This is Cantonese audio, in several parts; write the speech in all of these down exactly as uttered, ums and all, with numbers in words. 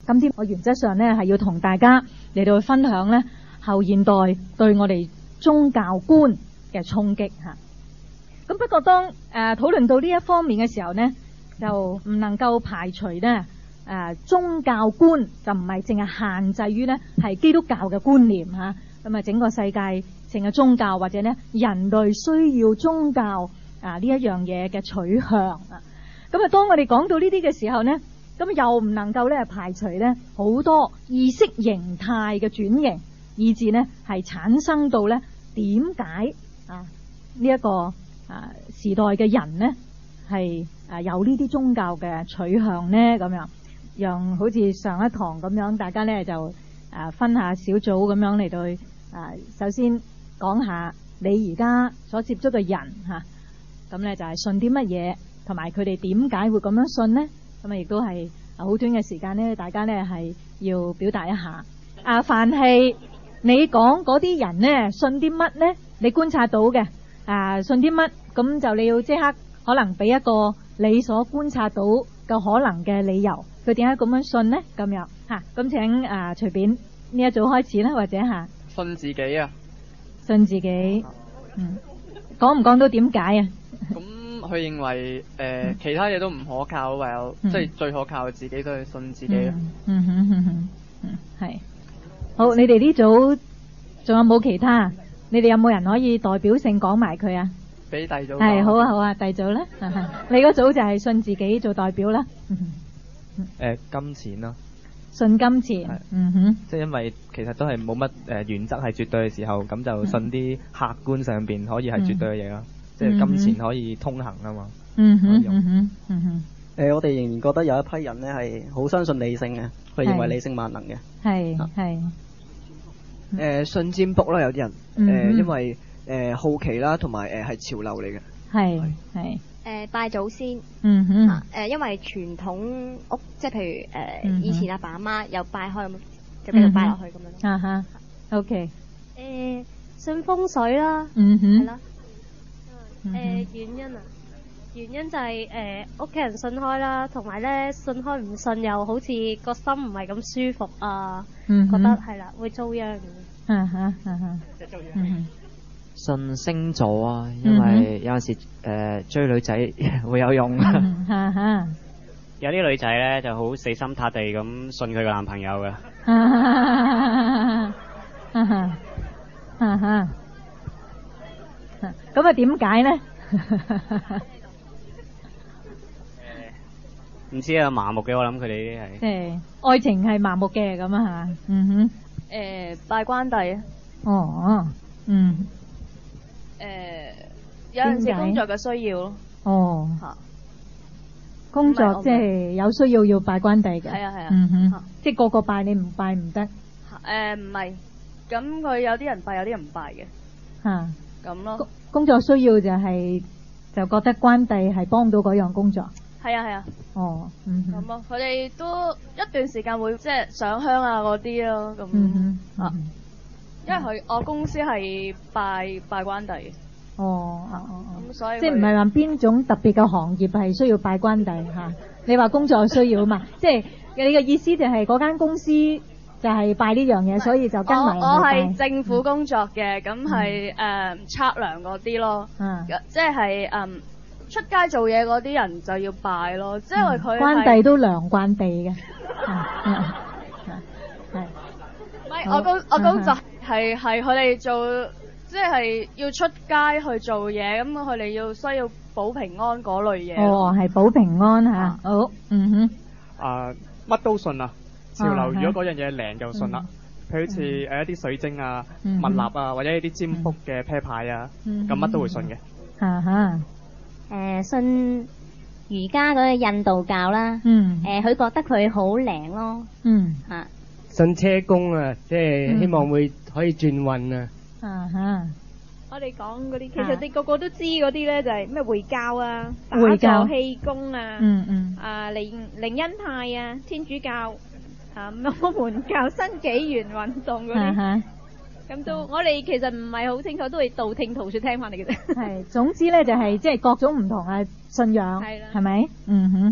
今天我原則上咧係要同大家嚟到去分享咧後現代對我哋宗教觀嘅衝擊嚇。咁不過當誒討論到呢一方面嘅時候呢，就唔能夠排除呢誒宗教觀就唔係淨係限制於呢係基督教嘅觀念嚇。咁啊整個世界成個宗教或者呢人類需要宗教啊呢一樣嘢嘅取向啊。咁啊當我哋講到呢啲嘅時候呢，咁又唔能夠咧排除咧好多意識形態嘅轉型，以至呢係產生到咧點解啊呢一個啊時代嘅人呢係啊有呢啲宗教嘅取向呢？咁樣讓好似上一堂咁樣，大家咧就啊分下小組咁樣嚟到啊，首先講下你而家所接觸嘅人嚇，咁咧就係信啲乜嘢，同埋佢哋點解會咁樣信呢？咁啊亦都係好短嘅時間咧，大家咧係要表達一下。啊，凡係你講嗰啲人呢，信啲乜呢？你觀察到嘅啊，信啲乜？咁就你要即刻可能俾一個你所觀察到嘅可能嘅理由，佢點解咁樣信呢？咁樣嚇，咁請啊隨便呢一組開始啦，或者嚇。 信自己啊！ 信自己，嗯，講唔講到點解啊？ 咁佢認為誒、呃嗯、其他嘢都唔可靠，唯有即係最可靠嘅自己都係信自己咯。 嗯哼哼哼，嗯係。好，你哋呢組仲有冇其他？你哋有冇人可以代表性講埋佢啊？ 俾第二組。 係好啊好啊，第二組咧，你嗰組就係信自己做代表啦。誒、 呃，金錢咯。 信金錢，嗯哼， 即係因為其實都係冇乜誒原則係絕對嘅時候，咁就信啲客觀上邊可以係絕對嘅嘢咯。即係金錢可以通行啊嘛。 嗯哼，嗯哼，嗯哼。 誒，我哋仍然覺得有一批人咧係好相信理性嘅，佢認為理性萬能嘅。 係係。 誒，信占卜啦，有啲人誒，因為誒好奇啦，同埋誒係潮流嚟嘅。 係係。 誒拜祖先， 嗯哼，誒、 呃、因為傳統屋，即係譬如誒、呃嗯、 以前阿爸阿媽有拜開咁，就繼續拜落去咁樣咯。 啊哈 ，OK。 誒信風水啦， 嗯哼， 係啦。誒、呃、原因啊，原因就係誒屋企人信開啦，同埋咧信開唔信又好似個心唔係咁舒服啊， 嗯、 覺得係啦會遭殃嘅。 啊哈啊哈， 即係遭殃。 嗯信星座啊，因為有陣時誒、呃、追女仔會有用啊。 哈哈， 有啲女仔咧就好死心塌地咁信佢個男朋友嘅。 哈哈，哈哈，咁啊點解咧？ 唔知啊，麻木嘅我諗佢哋呢啲係。 即係愛情係麻木嘅咁啊嚇，嗯哼。 誒拜關帝啊。 哦，嗯。 誒、呃、有陣時工作嘅需要咯。 哦，嚇，工作即係有需要要拜關帝嘅。 係啊係啊。 嗯哼，即係個個拜你唔拜唔得。 誒唔係，咁佢有啲人拜，有啲人唔拜嘅。 嚇。 咁咯。 工作需要就係、是、就覺得關帝係幫到嗰樣工作。 係啊係啊。 哦，嗯哼。 咁咯，佢哋都一段時間會即係上香啊嗰啲咯，咁。 嗯哼。 啊。因為佢我公司係拜拜關帝嘅。 哦哦哦咁所以即係唔係話邊種特別嘅行業係需要拜關帝嚇？你話工作需要啊嘛？即係你嘅意思就係嗰間公司就係拜呢樣嘢，所以就跟埋人去拜。 我我係政府工作嘅，咁係誒測量嗰啲咯。 嗯。 即係誒出街做嘢嗰啲人就要拜咯，即係佢。 關帝都量慣地嘅。係。 唔係我工我工作係係佢哋做。即係要出街去做嘢，咁佢哋要需要保平安嗰類嘢。 哦，係保平安嚇。啊、好，嗯哼。 啊，乜都信啊！潮流、啊、如果嗰樣嘢靈就信啦。譬、嗯、如好似誒一啲水晶啊、蜜蠟啊，或者一啲占卜嘅啤牌啊，咁乜、嗯、都會信嘅。 嚇嚇。誒、 呃，信瑜伽嗰個印度教啦。嗯。誒、呃，佢覺得佢好靈咯。嗯。嚇、啊。 信車公啊，即係希望會可以轉運啊。 啊哈！ 我哋講嗰啲，其實你個個都知嗰啲咧，就係咩回教啊、打坐氣功啊、 嗯嗯、 啊靈靈恩派啊、天主教啊、摩門教、新紀元運動嗰啲，咁都我哋其實唔係好清楚，都係道聽途說聽翻嚟嘅啫。 係，總之咧就係即係各種唔同嘅信仰，係咪？嗯哼。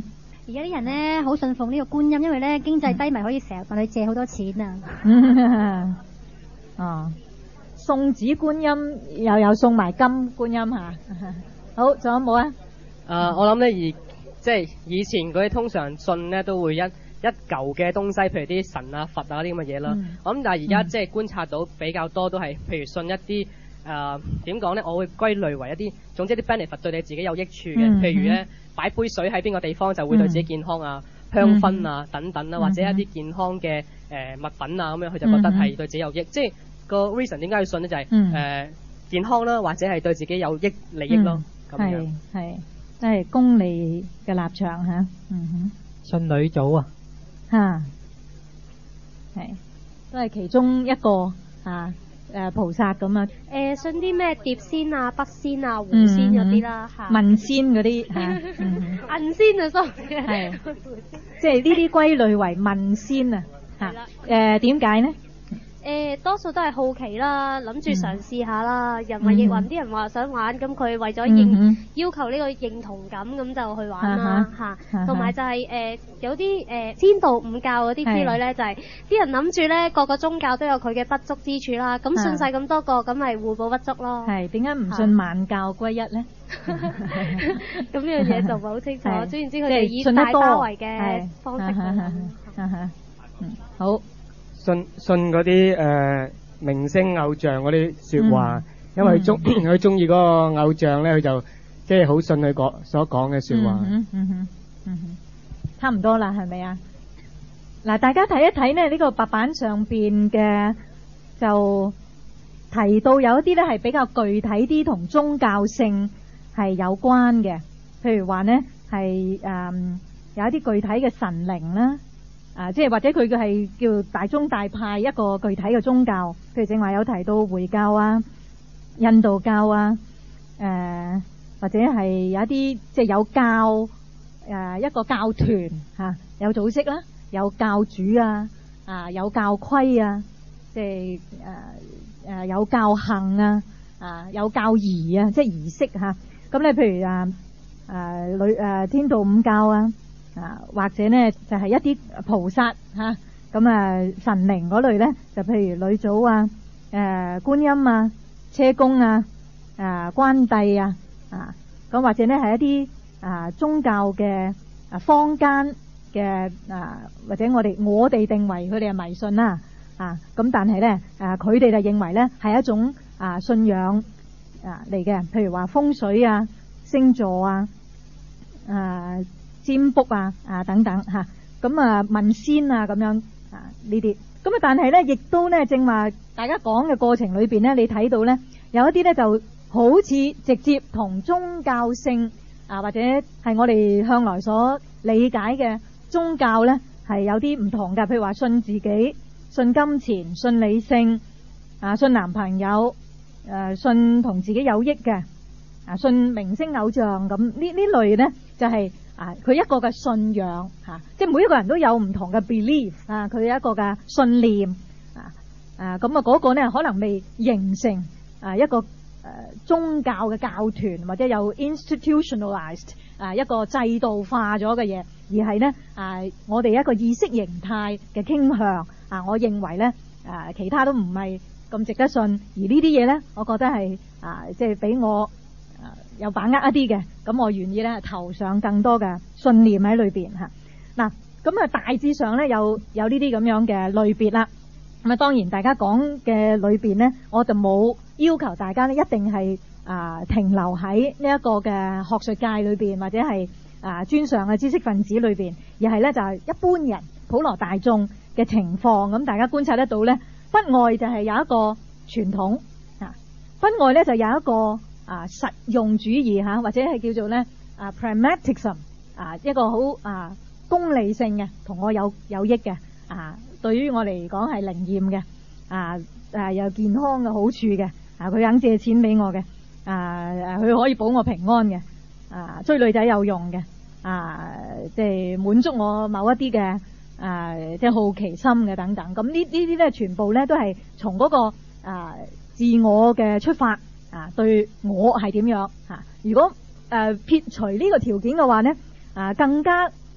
而家啲人咧好信奉呢個觀音，因為咧經濟低迷可以成日問佢借好多錢啊。 哦，送子觀音又有送埋金觀音嚇。好，仲有冇啊？ 誒、呃，我諗咧而即係以前嗰啲通常信咧都會一一嚿嘅東西，譬如啲神啊、佛啊啲咁嘅嘢啦。嗯、我諗但係而家即係觀察到比較多都係，譬如信一啲誒點講咧，我會歸類為一啲總之啲 benefit 對你自己有益處嘅，嗯、譬如咧擺杯水喺邊個地方就會對自己健康啊、嗯、香薰啊等等啦，嗯、或者一啲健康嘅誒、呃、物品啊咁樣，佢就覺得係對自己有益。嗯、即係個 reason 點解要信咧，就係、是、誒、嗯呃、健康啦，或者係對自己有益利益咯。咁、嗯、樣係即係功利嘅立場嚇。嗯哼， 信女祖啊。 嚇，係都係其中一個啊誒菩薩咁啊。 誒信啲咩碟仙啊、筆仙啊、狐仙嗰啲啦嚇。 文仙嗰啲嚇， 銀仙啊，sorry。 係，即係呢啲歸類為文仙啊嚇。誒點解呢？ 誒多數都係好奇啦，諗住嘗試下啦。人云亦云，啲人話想玩，咁佢為咗認要求呢個認同感，咁就去玩啦嚇。同埋就係誒有啲誒天道五教嗰啲之類咧，就係啲人諗住咧個個宗教都有佢嘅不足之處啦。咁信晒咁多個，咁咪互補不足咯。 係點解唔信萬教歸一咧？ 咁呢樣嘢就唔係好清楚。總言之，佢哋以大包圍嘅方式去。 嗯，好。 信信嗰啲誒明星偶像嗰啲説話，嗯、因為中佢中意嗰個偶像咧，佢就即係好信佢講所講嘅説話。 嗯嗯嗯嗯、差唔多啦，係咪啊？嗱，大家睇一睇呢，呢、呢個白板上邊嘅就提到有一啲咧係比較具體啲，同宗教性係有關嘅。譬如話呢，係誒、嗯、有一啲具體嘅神靈啦。啊，即係或者佢嘅係叫大宗大派一個具體嘅宗教，譬如正話有提到回教啊、印度教啊，誒、呃、或者係有一啲即係有教誒、呃、一個教團嚇、啊，有組織啦，有教主啊，啊有教規啊，即係誒誒有教行啊，啊有教儀啊，即係儀式嚇。咁、啊、咧，譬如啊誒女誒天道五教啊。啊，或者呢就係、是、一啲菩薩嚇，咁啊神靈嗰類呢，就譬如女祖啊、誒、呃、觀音啊、車公啊、誒、啊、關帝啊，啊咁或者呢係一啲啊宗教嘅啊坊間嘅啊，或者我哋我哋定為佢哋係迷信啦，啊咁但係呢誒佢哋就認為呢係一種啊信仰啊嚟嘅，譬如話風水啊、星座啊、啊占卜啊啊等等吓，咁啊問仙啊咁樣啊呢啲，咁啊但係咧亦都咧正話大家講嘅過程裏邊咧，你睇到咧有一啲咧就好似直接同宗教性啊或者係我哋向來所理解嘅宗教咧係有啲唔同嘅，譬如話信自己、信金錢、信理性啊、信男朋友誒、信同自己有益嘅啊、信明星偶像咁呢呢類咧就係。啊！佢一個嘅信仰嚇、啊，即係每一個人都有唔同嘅 belief 啊，佢有一個嘅信念啊啊咁啊嗰個呢可能未形成啊一個誒、啊、宗教嘅教團或者有 institutionalized 啊一個制度化咗嘅嘢，而係呢啊我哋一個意識形態嘅傾向啊，我認為呢啊其他都唔係咁值得信，而呢啲嘢呢，我覺得係啊即係俾我。有把握一啲嘅，咁我願意咧投上更多嘅信念喺裏邊嚇。嗱，咁啊大致上咧有有呢啲咁樣嘅類別啦。咁啊當然大家講嘅裏邊呢，我就冇要求大家呢一定係啊停留喺呢一個嘅學術界裏邊，或者係啊專上嘅知識分子裏邊，而係咧就係一般人普羅大眾嘅情況。咁大家觀察得到咧，北外就係有一個傳統啊，北外咧就有一個。啊，實用主義嚇，或者係叫做咧啊 pragmatism 啊，一個好啊功利性嘅，同我有有益嘅啊，對於我嚟講係靈驗嘅啊，誒有健康嘅好處嘅啊，佢肯借錢俾我嘅啊，佢可以保我平安嘅啊，追女仔有用嘅啊，即係滿足我某一啲嘅啊，即係好奇心嘅等等。咁呢呢啲咧，全部咧都係從嗰個啊自我嘅出發。啊，對我係點樣嚇、啊？如果誒、呃、撇除呢個條件嘅話呢，啊更加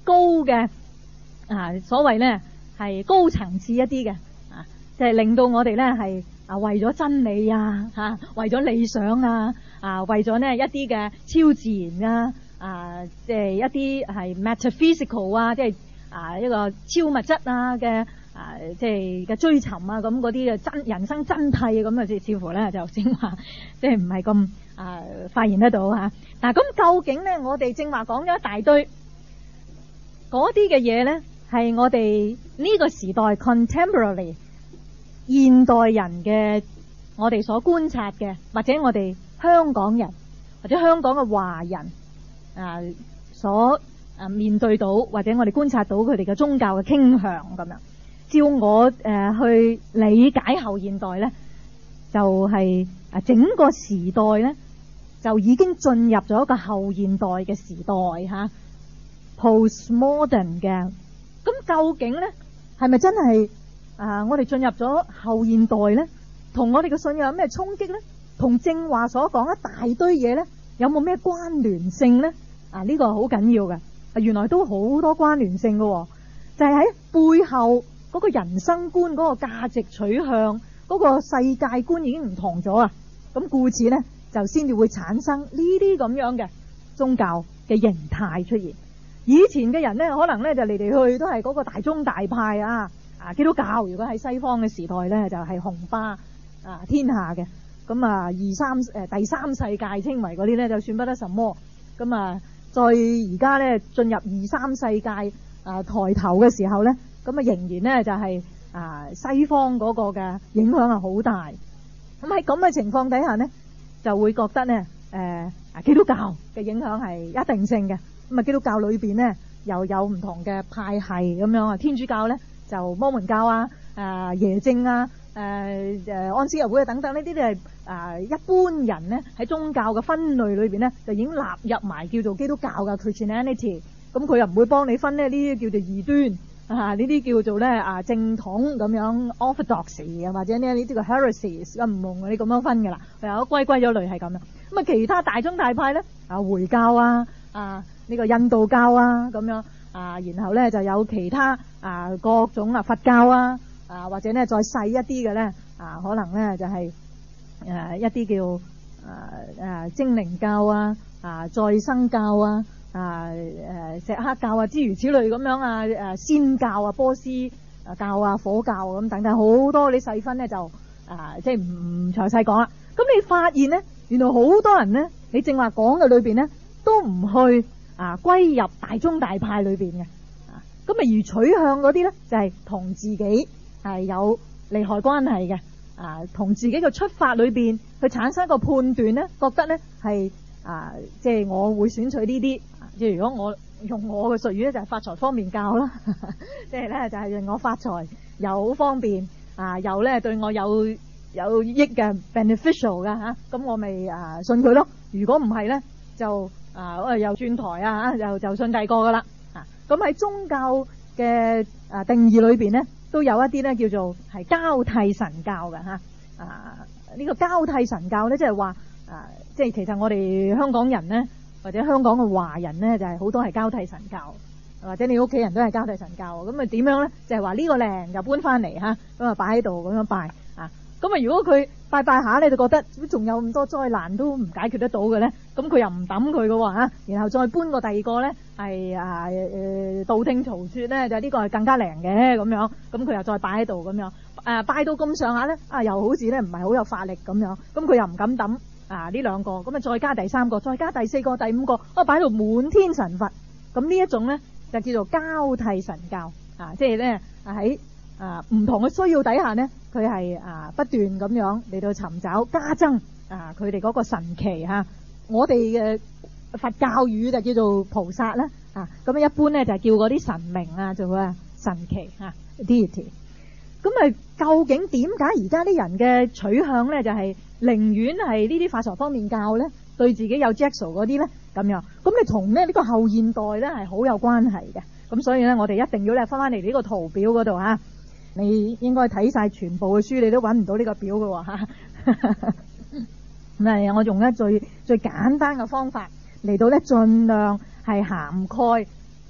高嘅啊，所謂咧係高層次一啲嘅啊，即係令到我哋咧係啊為咗真理啊嚇，為咗理想啊啊，為咗呢一啲嘅超自然啊啊，即係一啲係 metaphysical 啊，即係啊一個超物質啊嘅啊，即係嘅追尋啊，咁嗰啲嘅真人生真諦咁啊，即係似乎咧就正話即係唔係咁啊發現得到嚇。嗱，咁究竟咧我哋正話講咗一大堆嗰啲嘅嘢咧，係我哋呢個時代 contemporary 現代人嘅我哋所觀察嘅，或者我哋香港人或者香港嘅華人啊所啊面對到或者我哋觀察到佢哋嘅宗教嘅傾向咁樣。照我誒、呃、去理解後現代咧，就係、是、啊整個時代咧就已經進入咗一個後現代嘅時代嚇、啊、，postmodern 嘅。咁究竟咧係咪真係啊？我哋進入咗後現代咧，同我哋嘅信仰有咩衝擊咧？同正話所講一大堆嘢咧，有冇咩關聯性咧？啊，呢、這個好緊要嘅。啊，原來都好多關聯性嘅、哦，就係、是、喺背後。嗰個人生觀、嗰個價值取向、嗰個世界觀已經唔同咗啊！咁故此呢，就先至會產生呢啲咁樣嘅宗教嘅形態出現。以前嘅人呢，可能呢就嚟嚟去都係嗰個大宗大派啊！啊，基督教如果喺西方嘅時代呢，就係雄霸啊天下嘅。咁啊，二三誒第三世界稱為嗰啲呢，就算不得什麼。咁啊，在而家呢，進入二三世界啊抬頭嘅時候呢。咁啊，仍然咧就係、是、啊西方嗰個嘅影響係好大。咁喺咁嘅情況底下呢，就會覺得呢誒啊基督教嘅影響係一定性嘅。咁啊，基督教裏邊呢又有唔同嘅派系咁樣啊。天主教呢就摩門教啊、誒耶正啊、誒誒安息日會啊等等呢啲都係啊一般人呢喺宗教嘅分類裏邊呢，就已經納入埋叫做基督教嘅 Christianity。咁佢又唔會幫你分呢呢啲叫做異端。啊！呢啲叫做咧啊正統咁樣 orthodoxy 啊，或者呢呢啲個 heresies 咁唔同你咁樣分㗎啦。佢有歸歸咗類係咁樣。咁啊，其他大宗大派咧啊，回教啊啊呢個印度教啊咁樣啊，然後咧就有其他啊各種啊佛教啊啊，或者咧再細一啲嘅咧啊，可能咧就係誒一啲叫誒誒精靈教啊啊再生教啊。啊誒錫克教啊諸如此類咁樣啊誒仙教啊波斯教啊火教咁等等好多，你細分咧就啊即係唔詳細講啦。咁你發現咧，原來好多人咧，你正話講嘅裏邊咧，都唔去啊歸入大宗大派裏邊嘅啊。咁啊而取向嗰啲咧，就係、是、同自己係有利害關係嘅啊，同自己嘅出發裏邊去產生一個判斷咧，覺得咧係啊即係我會選取呢啲。即係如果我用我嘅術語咧，就係發財方便教啦，即係咧就係令我發財又好方便啊，又咧對我有有益嘅 beneficial 嘅嚇，咁我咪啊信佢咯。如果唔係咧，就啊又轉台啊，又就信第二個噶啦啊。咁喺宗教嘅啊定義裏邊咧，都有一啲咧叫做係交替神教嘅嚇啊。呢個交替神教咧，即係話啊，即係其實我哋香港人咧。或者香港嘅華人咧，就係、是、好多係交替神教，或者你屋企人都係交替神教，咁啊點樣咧？就係話呢個靚就搬翻嚟嚇，咁啊擺喺度咁樣拜啊。咁啊如果佢拜拜下咧，就覺得仲有咁多災難都唔解決得到嘅咧，咁佢又唔抌佢嘅喎嚇，然後再搬個第二個咧係啊誒道聽途說咧，就呢個係更加靚嘅咁樣，咁佢又再擺喺度咁樣，誒、啊、拜到咁上下咧，啊又好似咧唔係好有法力咁樣，咁佢又唔敢抌。啊！呢兩個咁啊，再加第三個，再加第四個、第五個，啊擺到滿天神佛。咁呢一種咧就叫做交替神教啊，即係咧喺啊唔同嘅需要底下咧，佢係啊不斷咁樣嚟到尋找加增啊佢哋嗰個神奇嚇、啊。我哋嘅佛教語就叫做菩薩啦啊，咁一般咧就係叫嗰啲神明啊做啊神奇嚇、啊、deity。咁啊，究竟點解而家啲人嘅取向咧就係、是、寧願係呢啲發財方便教咧，對自己有 Jaxo 嗰啲咧咁樣？咁你同咧呢個後現代咧係好有關係嘅。咁所以咧，我哋一定要咧翻翻嚟呢個圖表嗰度嚇。你應該睇晒全部嘅書，你都揾唔到呢個表嘅喎嚇。咁啊，我用咧最最簡單嘅方法嚟到咧，盡量係涵蓋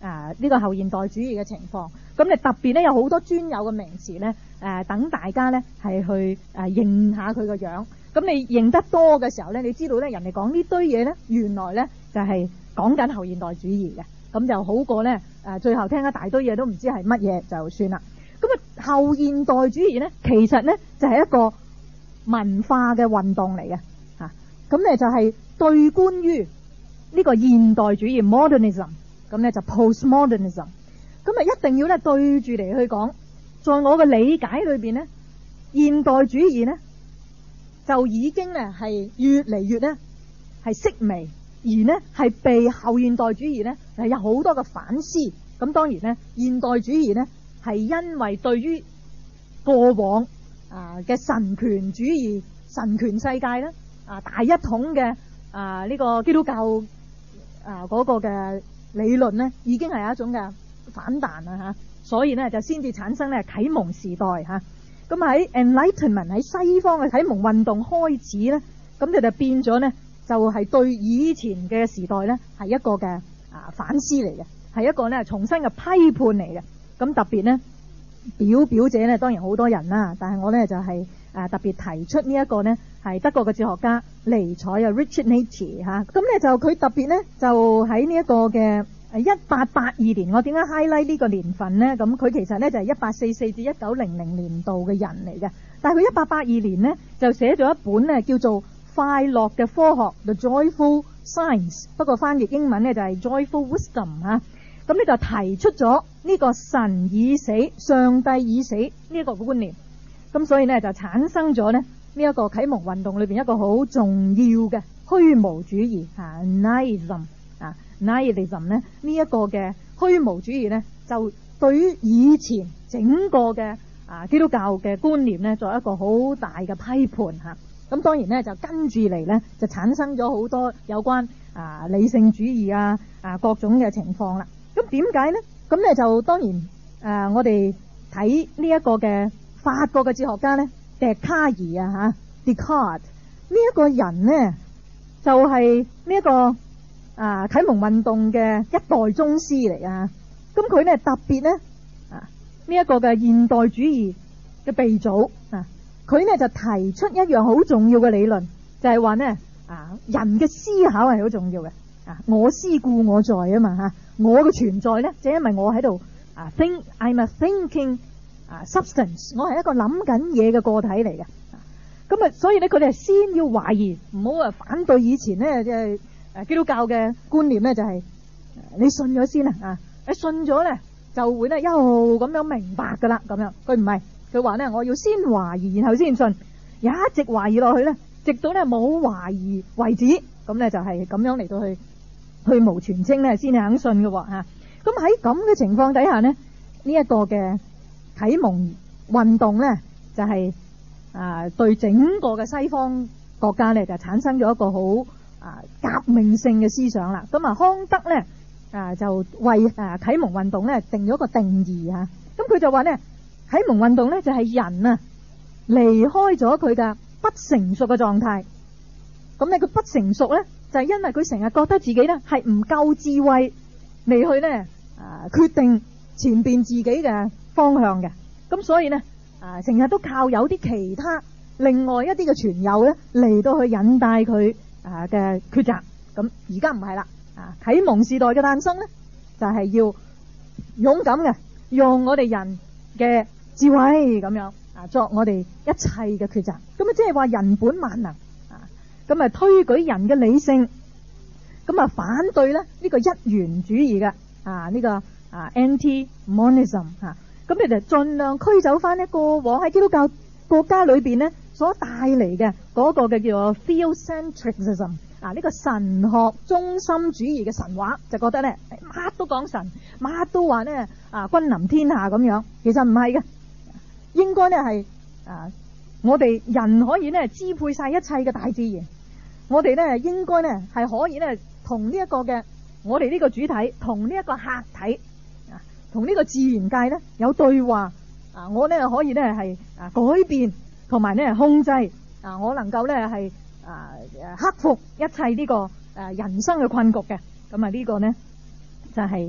啊呢個後現代主義嘅情況。咁你特別咧有好多專有嘅名詞咧，誒等大家咧係去誒認下佢個樣。咁你認得多嘅時候咧，你知道咧人哋講呢堆嘢咧，原來咧就係講緊後現代主義嘅，咁就好過咧誒最後聽一大堆嘢都唔知係乜嘢就算啦。咁啊後現代主義咧，其實咧就係一個文化嘅運動嚟嘅嚇，咁咧就係對觀於呢個現代主義 modernism， 咁咧就 postmodernism， 咁啊一定要咧對住嚟去講，在我嘅理解裏邊咧，現代主義咧就已經咧係越嚟越咧係式微，而呢係被後現代主義咧係有好多嘅反思。咁當然咧，現代主義咧係因為對於過往啊嘅神權主義、神權世界咧啊大一統嘅啊呢個基督教啊嗰個嘅理論咧，已經係一種嘅反彈啦嚇，所以咧就先至產生咧啟蒙時代嚇。咁喺 Enlightenment 喺西方嘅啟蒙運動開始咧，咁就就變咗咧就係對以前嘅時代咧係一個嘅啊反思嚟嘅，係一個咧重新嘅批判嚟嘅。咁特別咧表表者咧當然好多人啦，但係我咧就係誒特別提出呢一個咧係德國嘅哲學家尼采啊 Richard Nietzsche 嚇。咁咧就佢特別咧就喺呢一個嘅誒一八八二年，我點解 highlight 呢個年份咧？咁佢其實咧就係一八四四至一九零零年度嘅人嚟嘅，但係佢一八八二年咧就寫咗一本咧叫做快樂嘅科學 The Joyful Science， 不過翻譯英文咧就係 Joyful Wisdom 嚇。咁呢就提出咗呢個神已死、上帝已死呢一個觀念，咁所以呢，就產生咗咧呢一個啟蒙運動裏邊一個好重要嘅虛無主義嚇 Nihilism 啊 Nihilism 咧呢一個嘅虛無主義呢，就對於以前整個嘅啊基督教嘅觀念呢，作一個好大嘅批判嚇。咁當然呢，就跟住嚟呢，就產生咗好多有關啊理性主義啊啊各種嘅情況啦。咁點解呢？咁咧就當然誒、呃，我哋睇呢一個嘅法國嘅哲學家咧，笛卡爾啊嚇 Descartes 呢一個人呢，就係呢一個啊啟蒙運動嘅一代宗師嚟啊！咁佢咧特別咧啊呢一個嘅現代主義嘅鼻祖啊，佢咧就提出一樣好重要嘅理論，就係話呢啊人嘅思考係好重要嘅啊，我思故我在啊嘛嚇。我嘅存在咧，就係因為我喺度啊 think I'm a thinking 啊 substance， 我係一個諗緊嘢嘅個體嚟嘅。咁啊，所以咧佢哋係先要懷疑，唔好啊反對以前咧即係誒基督教嘅觀念咧，就係你信咗先啦啊！你信咗咧就會咧一路咁樣明白噶啦咁樣。佢唔係，佢話咧我要先懷疑，然後先信，一直懷疑落去咧，直到咧冇懷疑為止。咁咧就係咁樣嚟到去。去無全稱咧，先至肯信嘅喎嚇。咁喺咁嘅情況底下呢，呢、這、一個嘅啟蒙運動咧，就係、是、啊對整個嘅西方國家咧，就產生咗一個好啊革命性嘅思想啦。咁啊，康德咧啊就為啊啟蒙運動咧定咗個定義嚇。咁佢就話咧，啟蒙運動咧就係、是、人啊離開咗佢嘅不成熟嘅狀態。咁咧佢不成熟咧。就係因為佢成日覺得自己咧係唔夠智慧嚟去咧啊決定前邊自己嘅方向嘅，咁所以咧啊成日都靠有啲其他另外一啲嘅傳友咧嚟到去引帶佢啊嘅抉擇。咁而家唔係啦，啊啟蒙時代嘅誕生咧就係要勇敢嘅用我哋人嘅智慧咁樣啊作我哋一切嘅抉擇。咁啊即係話人本萬能。咁啊推舉人嘅理性，咁啊反對咧呢個一元主義嘅啊呢個啊 anti-monism 嚇，咁你就盡量驅走翻呢過往喺基督教國家裏邊咧所帶嚟嘅嗰個嘅叫做 theocentrism 啊呢個神學中心主義嘅神話，就覺得咧乜都講神，乜都話咧啊君臨天下咁樣，其實唔係嘅，應該咧係啊我哋人可以咧支配晒一切嘅大自然。我哋咧應該咧係可以咧同呢一個嘅我哋呢個主體同呢一個客體啊，同呢個自然界咧有對話啊，我咧可以咧係啊改變同埋咧控制啊，我能夠咧係啊克服一切呢個誒人生嘅困局嘅。咁啊呢個咧就係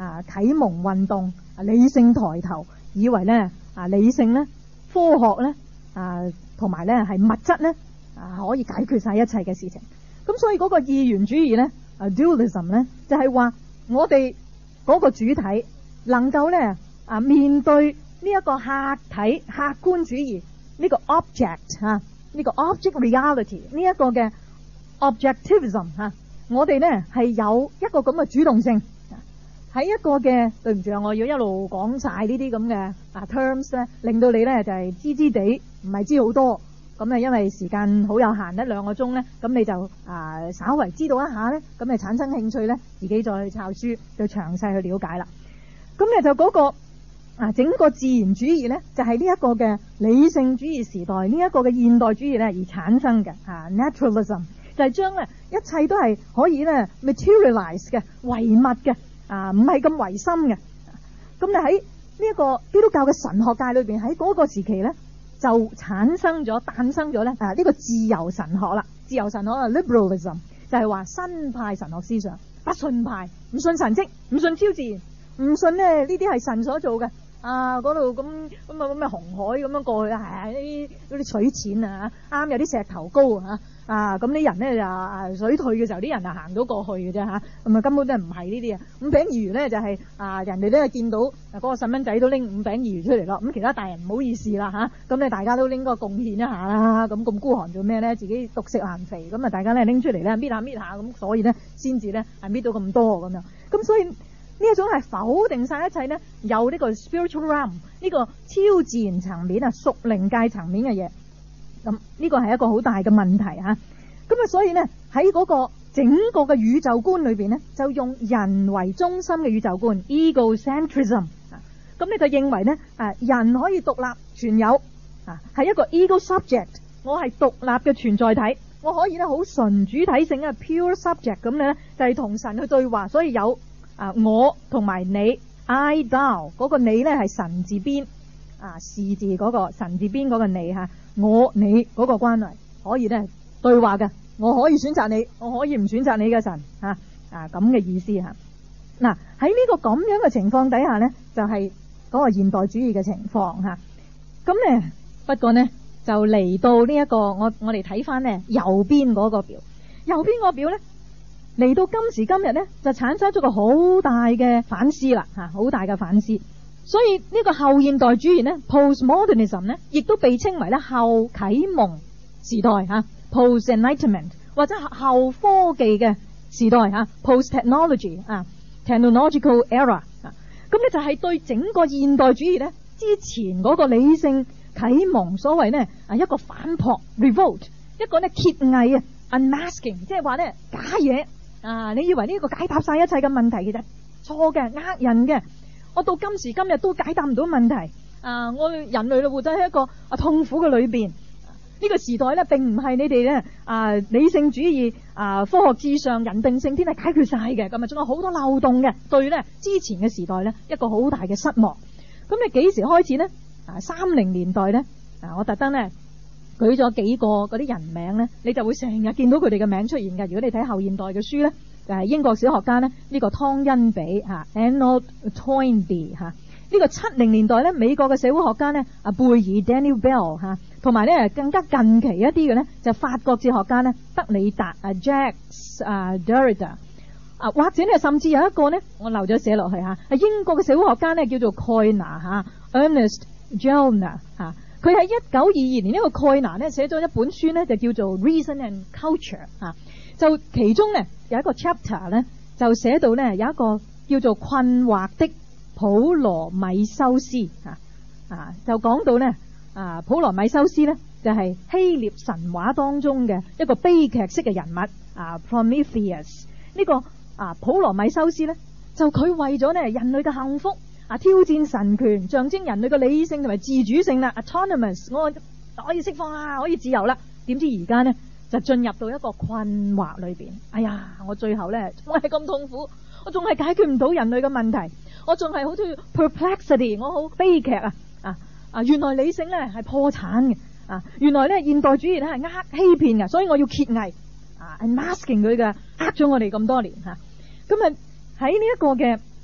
啊啟蒙運動，理性抬頭，以為咧啊理性咧、科學咧啊同埋咧係物質咧啊可以解決晒一切嘅事情。咁所以嗰個二元主義咧啊 dualism 咧就係話我哋嗰個主體能夠咧啊面對呢一個客體客觀主義呢個 object 吓呢個 object reality 呢一個嘅 objectivism 吓，我哋咧係有一個咁嘅主動性喺一個嘅，對唔住啊，我要一路講晒呢啲咁嘅啊 terms 咧，令到你咧就係知知地唔係知好多咁啊，因為時間好有限，一兩個鐘咧，咁你就啊稍為知道一下咧，咁你產生興趣咧，自己再去抄書，就詳細去了解啦。咁咧就嗰個啊整個自然主義咧，就係呢一個嘅理性主義時代呢一個嘅現代主義咧而產生嘅啊 naturalism 就係將咧一切都係可以咧 materialize 嘅唯物嘅啊，唔係咁唯心嘅。咁你喺呢一個基督教嘅神學界裏邊，喺嗰個時期咧就產生咗誕生咗咧啊呢個自由神學啦。自由神學啊 liberalism 就係話新派神學思想，不信派，唔信神蹟，唔信超自然，唔信咧呢啲係神所做嘅啊！嗰度咁咁啊咁嘅紅海咁樣過去啊，啲嗰啲水淺啊，啱有啲石頭高啊啊！咁啲人咧就啊水退嘅時候，啲人啊行到過去嘅啫嚇，咁啊根本都係唔係呢啲啊！五餅二魚咧就係、是、啊人哋咧見到嗰個細蚊仔都拎五餅二魚出嚟咯，咁其他大人唔好意思啦嚇，咁咧大家都應該貢獻一下啦，咁咁孤寒做咩咧？自己獨食難肥，咁啊大家咧拎出嚟咧搣下搣下咁，所以咧先至咧係搣到咁多咁樣，咁所以。呢一種係否定晒一切呢，有呢個 spiritual realm 呢個超自然層面啊，屬靈界層面嘅嘢。咁呢個係一個好大嘅問題嚇。咁啊，所以呢，喺嗰個整個嘅宇宙觀裏邊呢，就用人為中心嘅宇宙觀 egocentrism 啊。咁你就認為呢，誒人可以獨立存有啊，係一個 ego subject， 我係獨立嘅存在體，我可以咧好純主體性嘅 pure subject 咁咧，就係同神去對話，所以有。啊！我同埋你 ，I thou 嗰個你咧係神字邊啊，是字嗰個神字邊嗰個你吓，我你嗰個關係可以咧對話嘅，我可以選擇你，我可以唔選擇你嘅神吓啊咁嘅意思吓。嗱喺呢個咁樣嘅情況底下咧，就係、是、嗰個現代主義嘅情況吓。咁咧不過咧就嚟到呢、這、一個我我哋睇翻咧右邊嗰個表，右邊嗰個表咧。嚟到今時今日咧，就產生咗個好大嘅反思啦，吓好大嘅反思。所以呢個後現代主義咧 ，postmodernism 咧，亦都被稱為咧後啟蒙時代吓 ，post enlightenment 或者後科技嘅時代吓 ，post technology 啊 ，technological era 啊。咁咧就係對整個現代主義咧之前嗰個理性啟蒙所謂咧啊一個反撲 revolt， 一個咧揭偽啊 unmasking， 即係話咧假嘢。啊！你以為呢個解答晒一切嘅問題，其實錯嘅，呃人嘅。我到今時今日都解答唔到問題。啊！我人類咧活在喺一個啊痛苦嘅裏邊。呢、這個時代咧並唔係你哋咧啊理性主義啊科學至上人定勝天係解決晒嘅，咁啊仲有好多漏洞嘅。對咧之前嘅時代咧一個好大嘅失望。咁你幾時開始呢？啊三零年代咧啊我特登咧。舉咗幾個嗰啲人名咧，你就會成日見到佢哋嘅名出現嘅。如果你睇後現代嘅書咧，就係、是、英國小學家咧，呢、這個湯恩比嚇 Arnold Toynbee 嚇。呢個七零年代咧，美國嘅社會學家咧，阿貝爾 Daniel Bell 嚇，同埋咧更加近期一啲嘅咧，就法國哲學家咧，德里達啊 Jacques 啊 Derrida 啊，或者咧甚至有一個咧，我漏咗寫落去嚇，係英國嘅社會學家咧，叫做蓋拿嚇 Ernest Jellner 嚇。佢喺一九二二年呢個蓋拿咧寫咗一本書咧，就叫做 Reason and Culture 啊，就其中咧有一個 chapter 咧就寫到咧有一個叫做困惑的普羅米修斯啊啊，就講到咧啊普羅米修斯咧就係希臘神話當中嘅一個悲劇式嘅人物啊 Prometheus 呢個啊普羅米修斯咧就佢為咗咧人類嘅幸福。啊！挑戰神權，象徵人類嘅理性同埋自主性啦 ，autonomous， 我可以釋放啦，可以自由啦。點知而家呢，就進入到一個困惑裏邊。哎呀！我最後呢，我係咁痛苦，我仲係解決唔到人類嘅問題，我仲係好似 perplexity， 我好悲劇啊！啊啊！原來理性呢係破產嘅啊！原來呢現代主義呢係呃欺騙嘅，所以我要揭偽啊 ，unmasking 佢嘅呃咗我哋咁多年嚇。咁啊喺呢一個嘅。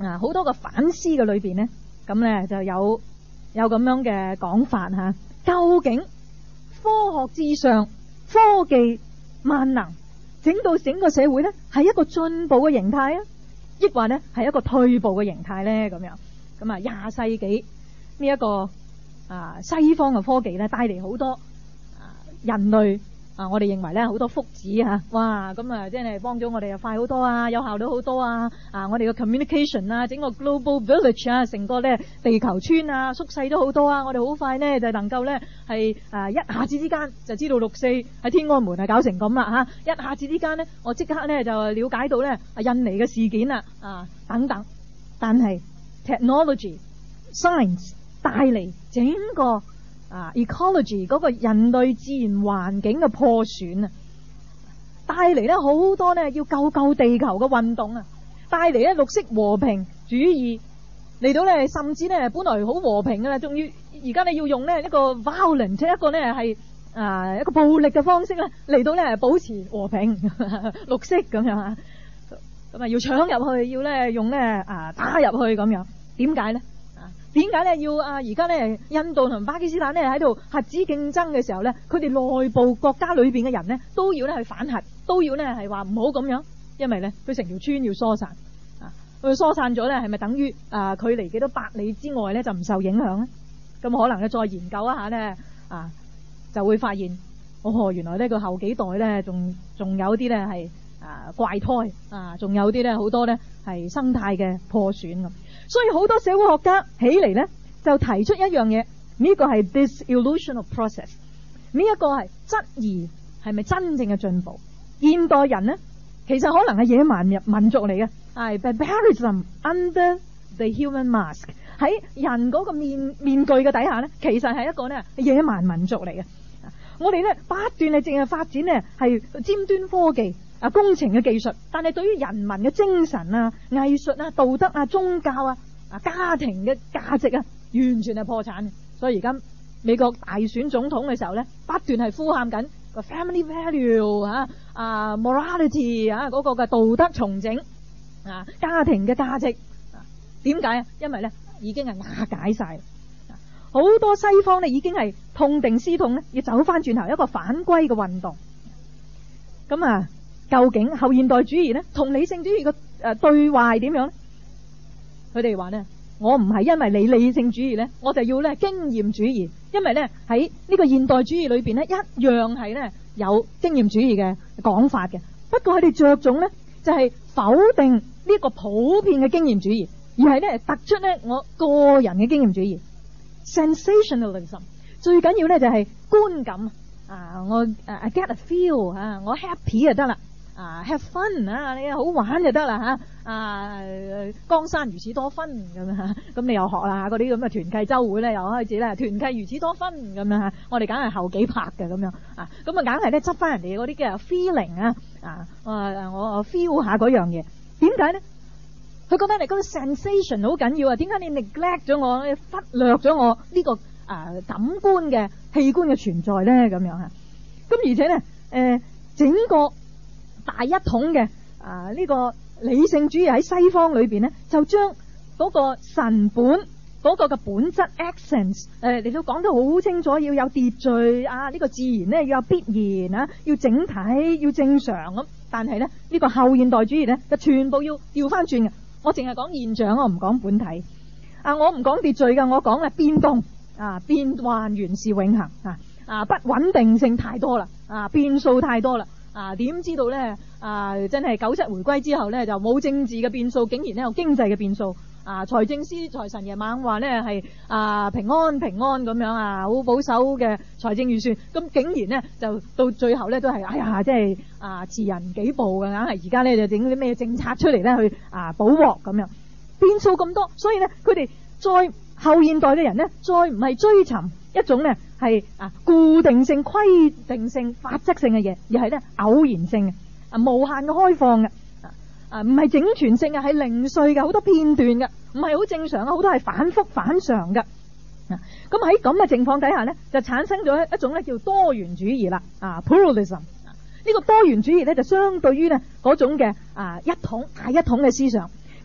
啊好多個反思嘅裏邊咧，咁咧就有有咁樣嘅講法吓。究竟科學至上、科技萬能，整到整個社會咧係一個進步嘅形態啊，抑或咧係一個退步嘅形態咧？咁樣咁啊，廿世紀呢一個啊西方嘅科技咧帶嚟好多啊人類啊，我哋認為咧好多福祉吓，哇咁啊，即係幫咗我哋又快好多啊，有效率好多啊！啊，我哋嘅 communication 啊，整個 global village 啊，成個咧地球村啊，縮細咗好多啊！我哋好快咧就能夠咧係啊一下子之間就知道六四喺天安門係搞成咁啦吓，一下子之間咧我即刻咧就了解到咧啊印尼嘅事件啦啊等等，但係 technology science 帶嚟整個啊 ecology 嗰個人類自然環境嘅破損啊，帶嚟咧好多咧要救救地球嘅運動啊，帶嚟咧綠色和平主義嚟到咧，甚至咧本來好和平噶啦，仲要而家咧要用咧一個 violent 一個咧係啊一個暴力嘅方式咧嚟到咧保持和平綠色咁樣啊，咁啊要搶入去，要咧用咧啊打入去咁樣，點解咧？點解咧要啊？而家咧印度同巴基斯坦咧喺度核子競爭嘅時候咧，佢哋內部國家裏邊嘅人咧都要咧去反核，都要咧係話唔好咁樣，因為咧佢成條村要疏散啊，佢疏散咗咧係咪等於啊距離幾多百里之外咧就唔受影響咧？咁可能咧再研究一下咧啊，就會發現哦，原來呢個後幾代咧仲仲有啲咧係啊怪胎啊，仲有啲咧好多咧係生態嘅破損咁。所以好多社會學家起嚟咧，就提出一樣嘢，呢個係 disillusional process， 呢一個係質疑係咪真正嘅進步？現代人呢，其實可能係野蠻民族嚟嘅，係 barbarism under the human mask， 喺人嗰個面面具嘅底下呢，其實係一個呢野蠻民族嚟嘅。我哋呢不斷係淨係發展呢係尖端科技。啊，工程嘅技術，但係對於人民嘅精神啊、藝術啊、道德啊、宗教啊、啊家庭嘅價值啊，完全係破產嘅。所以而家美國大選總統嘅時候咧，不斷係呼喊緊個 family value 啊、啊 morality 啊嗰個嘅道德重整啊、家庭嘅價值啊。點解啊？因為咧已經係瓦解晒，好多西方咧已經係痛定思痛咧，要走翻轉頭一個反歸嘅運動。咁啊。究竟後現代主義咧同理性主義嘅誒對話係點樣咧？佢哋話咧，我唔係因為你理性主義咧，我就要咧經驗主義，因為咧喺呢個現代主義裏邊咧一樣係咧有經驗主義嘅講法嘅。不過佢哋着重咧就係否定呢個普遍嘅經驗主義，而係咧突出咧我個人嘅經驗主義 sensationalism。最緊要咧就係觀感啊，我誒 I get a feel 啊，我 happy 就得啦。啊 have fun 啊，你好玩就得啦吓，啊江山如此多分咁樣，咁你又學啦嗰啲咁嘅團契周會咧，又開始咧團契如此多分咁樣吓，我哋梗係後幾拍嘅咁樣啊，咁啊梗係咧執翻人哋嗰啲嘅 feeling 啊，啊我我 feel 下嗰樣嘢，點解咧？佢覺得你嗰個 sensation 好緊要啊，點解你 neglect 咗我，你忽略咗我呢個啊感官嘅器官嘅存在咧？咁樣吓，咁而且咧誒整個大一統嘅啊呢個理性主義喺西方裏邊咧，就將嗰個神本嗰個嘅本質 essence 誒，你都講得好清楚，要有秩序啊，呢個自然咧要有必然啊，要整體要正常咁。但係咧呢個後現代主義咧，就全部要調翻轉嘅。我淨係講現象，我唔講本體啊，我唔講秩序嘅，我講咧變動啊，變幻原是永恆啊啊，不穩定性太多啦啊，變數太多啦。啊，點知道咧？啊，真係九七回歸之後咧，就冇政治嘅變數，竟然咧有經濟嘅變數。啊，財政司財神爺猛話咧係啊平安平安咁樣啊，好保守嘅財政預算。咁竟然咧就到最後咧都係哎呀，即係啊遲人幾步嘅，硬係而家咧就整啲咩政策出嚟咧去啊補鑊咁樣，變數咁多，所以咧佢哋再後現代嘅人咧，再唔係追尋一種咧係啊固定性、規定性、法則性嘅嘢，而係咧偶然性嘅啊無限嘅開放嘅啊唔係整全性嘅，係零碎嘅，好多片段嘅，唔係好正常嘅，好多係反覆反常嘅啊。咁喺咁嘅情況底下咧，就產生咗一種咧叫多元主義啦啊 pluralism。呢個多元主義咧就相對於咧嗰種嘅啊一統大一統嘅思想。咁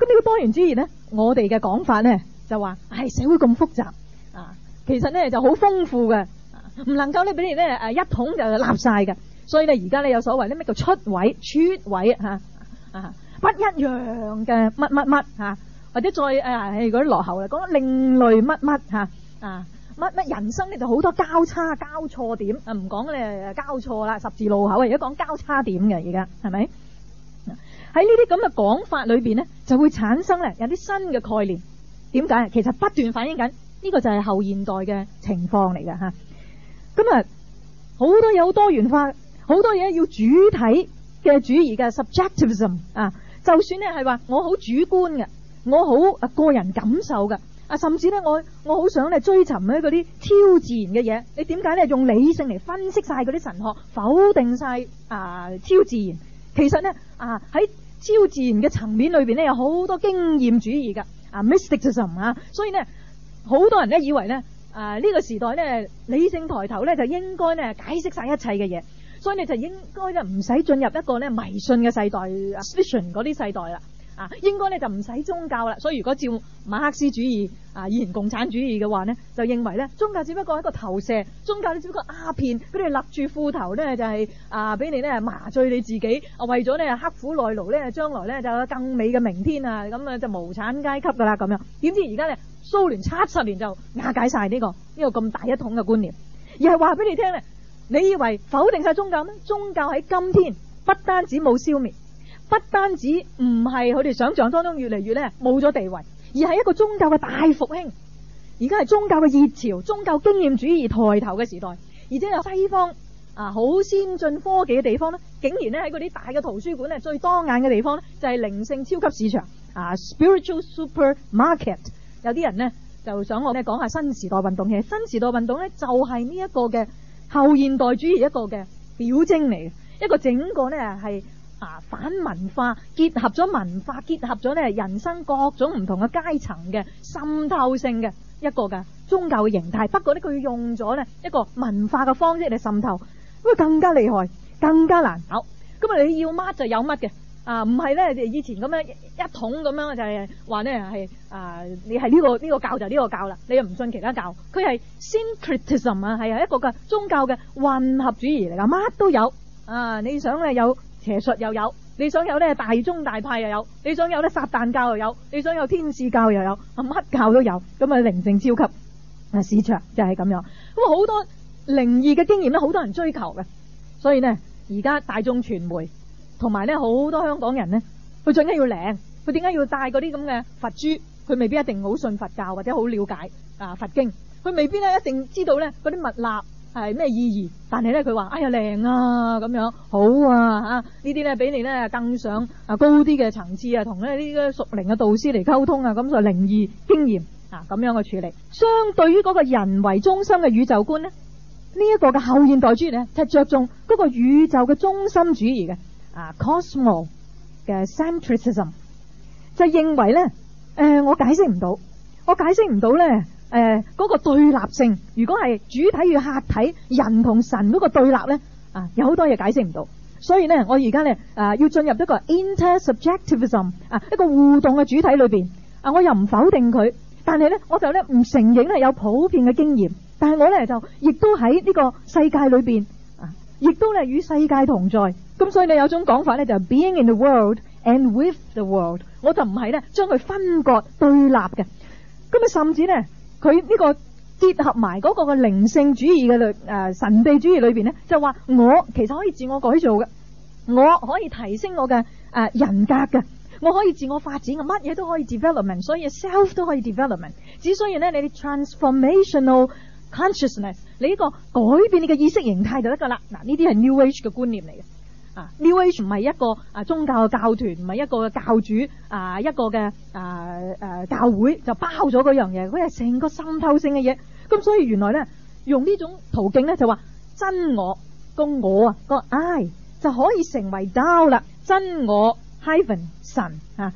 呢個多元主義咧，我哋嘅講法咧就話係社會咁複雜啊，其實咧就好豐富嘅，唔能夠咧俾你咧誒一統就立晒嘅。所以咧而家咧有所謂咧咩叫出位、出位嚇啊，不一樣嘅乜乜乜嚇，或者再誒係嗰啲落後嚟講另類乜乜嚇啊。乜乜人生咧就好多交叉交錯點啊，唔講咧交錯啦，十字路口啊，而家講交叉點嘅，而家係咪？喺呢啲咁嘅講法裏邊咧，就會產生咧有啲新嘅概念。點解？其實不斷反映緊呢個就係後現代嘅情況嚟嘅嚇。咁啊，好多嘢好多元化，好多嘢要主體嘅主義嘅 subjectivism 啊，就算咧係話我好主觀嘅，我好啊個人感受嘅。啊，甚至咧，我我好想咧追尋咧嗰啲超自然嘅嘢。你點解咧用理性嚟分析晒嗰啲神學，否定晒啊超自然？其實咧啊喺超自然嘅層面裏邊咧，有好多經驗主義噶啊 mysticism 啊，所以咧好多人咧以為咧啊呢個時代咧理性抬頭咧就應該咧解釋晒一切嘅嘢，所以你就應該咧唔使進入一個咧迷信嘅世代 vision 嗰啲世代啦。啊，應該咧就唔使宗教啦，所以如果照馬克思主義啊，以前共產主義嘅話呢，就認為咧宗教只不過係一個投射，宗教只不過鴉片，俾你勒住褲頭咧就係、是、啊俾你咧麻醉你自己，啊為咗咧刻苦耐勞咧，將來咧就有更美嘅明天啊，咁啊就無產階級噶啦咁樣。點知而家咧蘇聯七十年就瓦解晒呢、這個呢、這個咁大一統嘅觀念，而係話俾你聽咧，你以為否定晒宗教咩？宗教喺今天不單止冇消滅。不單止唔係佢哋想象當中越嚟越咧冇咗地位，而係一個宗教嘅大復興。而家係宗教嘅熱潮，宗教經驗主義抬頭嘅時代，而且有西方啊好先進科技嘅地方咧，竟然咧喺嗰啲大嘅圖書館咧最當眼嘅地方咧就係靈性超級市場啊 spiritual supermarket。有啲人咧就想我咧講下新時代運動嘅，新時代運動咧就係呢一個嘅後現代主義一個嘅表徵嚟嘅，一個整個咧係。啊！反文化結合咗文化，結合咗咧人生各種唔同嘅階層嘅滲透性嘅一個嘅宗教嘅形態。不過咧，佢用咗咧一個文化嘅方式嚟滲透，咁啊更加厲害，更加難搞。咁啊，你要乜就有乜嘅啊，唔係咧以前咁樣一統咁樣就係話咧係啊，你係呢個呢個教就呢個教啦，你又唔信其他教。佢係 syncretism 啊，係一個嘅宗教嘅混合主義嚟噶，乜都有啊！你想咧有。邪術又有，你想有咧大宗大派又有，你想有咧撒旦教又有，你想有天使教又有，乜教都有。咁啊靈性超級啊市場就係咁樣。咁啊好多靈異嘅經驗咧，好多人追求嘅。所以呢，而家大眾傳媒同埋咧好多香港人呢，佢最緊要靈，佢點解要戴嗰啲咁嘅佛珠？佢未必一定好信佛教或者好了解啊佛經，佢未必咧一定知道咧嗰啲密納係咩意義，但係咧佢話哎呀靚啊咁樣好啊吓，呢啲咧俾你咧更上啊高啲嘅層次啊，同咧呢啲屬靈嘅導師嚟溝通啊，咁就靈異經驗啊咁樣嘅處理。相對於嗰個人為中心嘅宇宙觀咧，呢一個嘅後現代主義咧，就着重嗰個宇宙嘅中心主義嘅啊 cosmo 嘅 centricism， 就認為咧誒我解釋唔到，我解釋唔到咧。誒，嗰、呃那個對立性，如果係主體與客體，人同神嗰個對立咧，啊，有好多嘢解釋唔到。所以咧，我而家咧，啊，要進入一個 intersubjectivism， 啊，一個互動嘅主體裏邊，啊，我又唔否定佢，但係咧，我就咧唔承認係有普遍嘅經驗，但係我咧就亦都喺呢個世界裏邊，啊，亦都咧與世界同在。咁所以你有種講法咧，就係 being in the world and with the world， 我就唔係咧將佢分割對立嘅。咁啊，甚至咧。佢呢個結合埋嗰個嘅靈性主義嘅誒、呃、神秘主義裏邊咧，就話我其實可以自我改造嘅，我可以提升我嘅誒、呃、人格嘅，我可以自我發展嘅，乜嘢都可以 development， 所以 self 都可以 development。只需要咧你哋 transformational consciousness， 你呢個改變你嘅意識形態就得噶啦。嗱，呢啲係 New Age 嘅觀念嚟嘅。啊 New Age 唔係一個啊宗教嘅教團，唔係一個嘅教主啊，一個嘅啊誒教會就包咗嗰樣嘢，佢係成個滲透性嘅嘢。咁所以原來咧用呢種途徑咧就話真我個我啊個 I 就可以成為 Tao 啦，真我 hyphen 神啊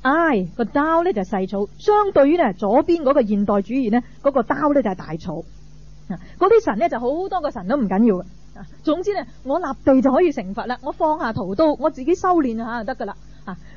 I 個 Tao 咧就係細草，相對於咧左邊嗰個現代主義咧嗰個 Tao 咧就係大草啊，嗰啲神咧就好多個神都唔緊要嘅。總之咧，我立地就可以成佛啦。我放下屠刀，我自己修煉下就得噶啦。啊，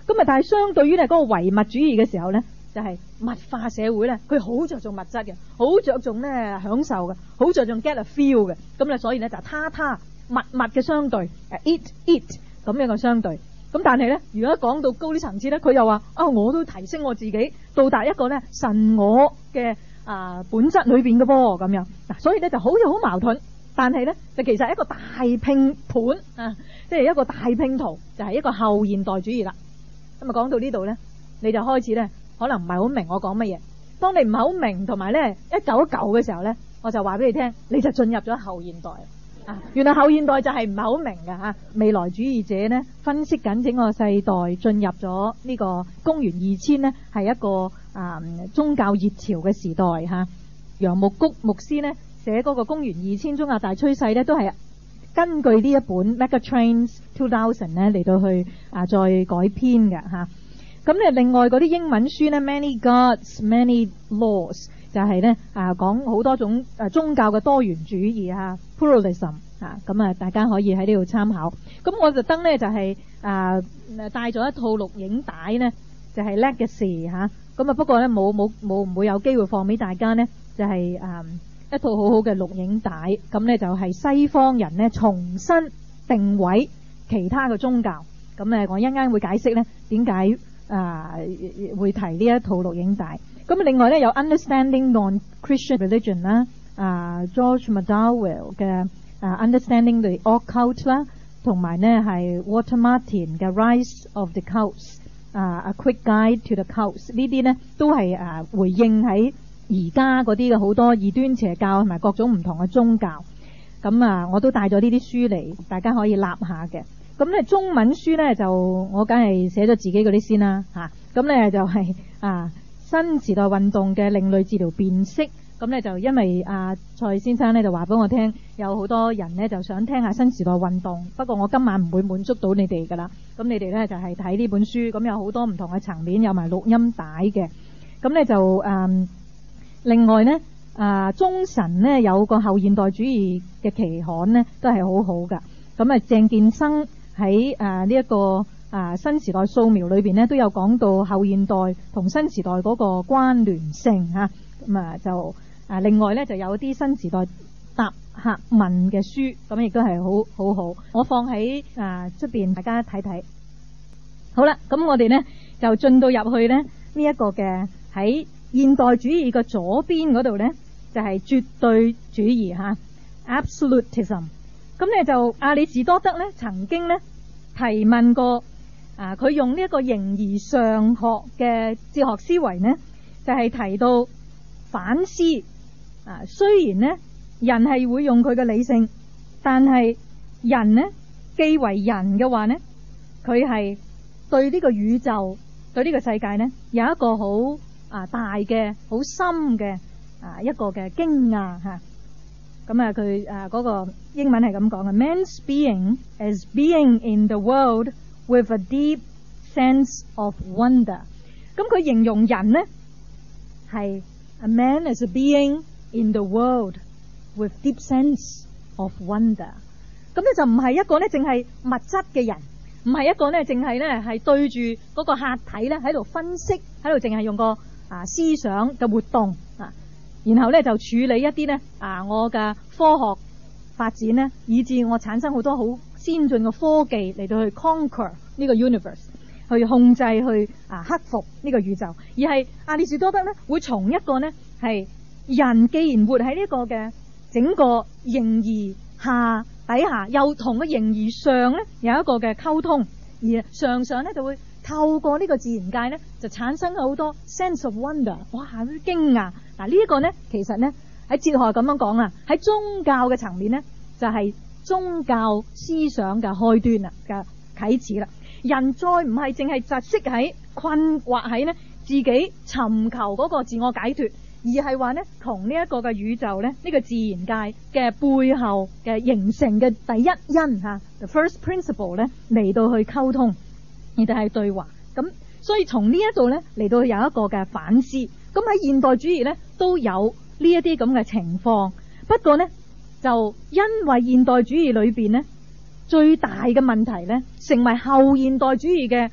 咁啊，但係相對於咧嗰個唯物主義嘅時候咧，就係、是、物化社會咧，佢好着重物質嘅，好着重咧享受嘅，好着重 get a feel 嘅。咁咧，所以咧就他他物物嘅相對，誒 it it 咁樣嘅相對。咁但係咧，如果講到高啲層次咧，佢又話啊，我都提升我自己，到達一個咧神我嘅啊本質裏邊嘅噃咁樣。嗱，所以咧就好似好矛盾，但係咧就其實係一個大拼盤啊，即係一個大拼圖，就係一個後現代主義啦。咁啊講到呢度咧，你就開始咧可能唔係好明我講乜嘢。當你唔係好明同埋咧一舊一舊嘅時候咧，我就話俾你聽，你就進入咗後現代。啊，原來後現代就係唔係好明㗎吓，未來主義者呢分析緊整個世代進入咗呢個公元二千呢係一個啊宗教熱潮嘅時代吓。楊牧谷牧師呢寫嗰個公元二千宗教大趨勢呢，都係根據呢一本 Megatrends two thousand 呢嚟到去啊再改編嘅吓。咁咧另外嗰啲英文書呢 Many Gods Many Laws。就係咧啊，講好多種誒宗教嘅多元主義嚇 pluralism 嚇，咁啊大家可以喺呢度參考。咁我特登咧就係啊帶咗一套錄影帶咧，就係 Legacy 嚇。咁啊不過咧冇冇冇唔會有機會放俾大家咧，就係啊一套好好嘅錄影帶。咁咧就係西方人咧重新定位其他嘅宗教。咁誒我一陣間會解釋咧點解啊會提呢一套錄影帶。咁另外咧有 Understanding Non-Christian Religion 啦，啊 George McDowell 嘅啊 Understanding the Occult 啦，同埋呢係 Walter Martin 嘅 Rise of the Cults， 啊 A Quick Guide to the Cults 呢啲呢都係啊回應喺而家嗰啲嘅好多異端邪教同埋各種唔同嘅宗教。咁啊我都帶咗呢啲書嚟，大家可以立下嘅。咁咧中文書咧就我梗係寫咗自己嗰啲先啦嚇。咁咧就係、是、啊。新時代運動嘅另類治療辨識，咁咧就因為阿、啊、蔡先生咧就話俾我聽，有好多人咧就想聽下新時代運動，不過我今晚唔會滿足到你哋噶啦，咁你哋咧就係睇呢本書，咁有好多唔同嘅層面，有埋錄音帶嘅，咁咧就誒、嗯、另外咧啊中神咧有個後現代主義嘅期刊咧都係好好噶，咁啊鄭建生喺誒呢一個。啊！新時代素描裏邊咧都有講到後現代同新時代嗰個關聯性嚇，咁啊就啊另外咧就有啲新時代答客問嘅書，咁亦都係好好好。我放喺啊出邊，大家睇睇。好啦，咁我哋咧就進到入去咧呢一、這個嘅喺現代主義嘅左邊嗰度咧，就係、是、絕對主義嚇 Absolutism。咁咧就亞里士多德咧曾經咧提問過。啊！佢用呢一個形而上學嘅哲學思維呢，就係、是、提到反思。啊，雖然呢人係會用佢嘅理性，但係人呢既為人嘅話呢，佢係對呢個宇宙、對呢個世界呢有一個好啊大嘅、好深嘅啊一個嘅驚訝嚇。咁啊，佢啊嗰、那個英文係咁講嘅 ：Man's being as being in the world。With a deep sense of wonder， 咁佢形容人呢係 a man as a being in the world with deep sense of wonder。咁咧就唔係一個咧淨係物質嘅人，唔係一個咧淨係咧係對住嗰個客體咧喺度分析，喺度淨係用個啊思想嘅活動啊，然後咧就處理一啲咧啊我嘅科學發展咧，以致我產生好多好先進嘅科技嚟到去 conquer 呢個 universe， 去控制去啊克服呢個宇宙，而係亞里士多德咧會從一個咧係人既然活喺呢個嘅整個形而下底下，又同個形而上咧有一個嘅溝通，而上上咧就會透過呢個自然界咧就產生好多 sense of wonder， 哇好驚訝。嗱、這個、呢一個咧其實咧喺哲學咁樣講啊，喺宗教嘅層面咧就係、是。宗教思想嘅開端啊嘅啟始啦，人再唔係淨係窒息喺困惑喺呢自己尋求嗰個自我解脫，而係話呢同呢一個嘅宇宙呢呢、呢個自然界嘅背後嘅形成嘅第一因吓 the first principle 呢嚟到去溝通，而就係對話。咁所以從呢一度呢嚟到有一個嘅反思。咁喺現代主義呢都有呢一啲咁嘅情況，不過呢。就因為現代主義裏邊呢最大嘅問題呢，成為後現代主義嘅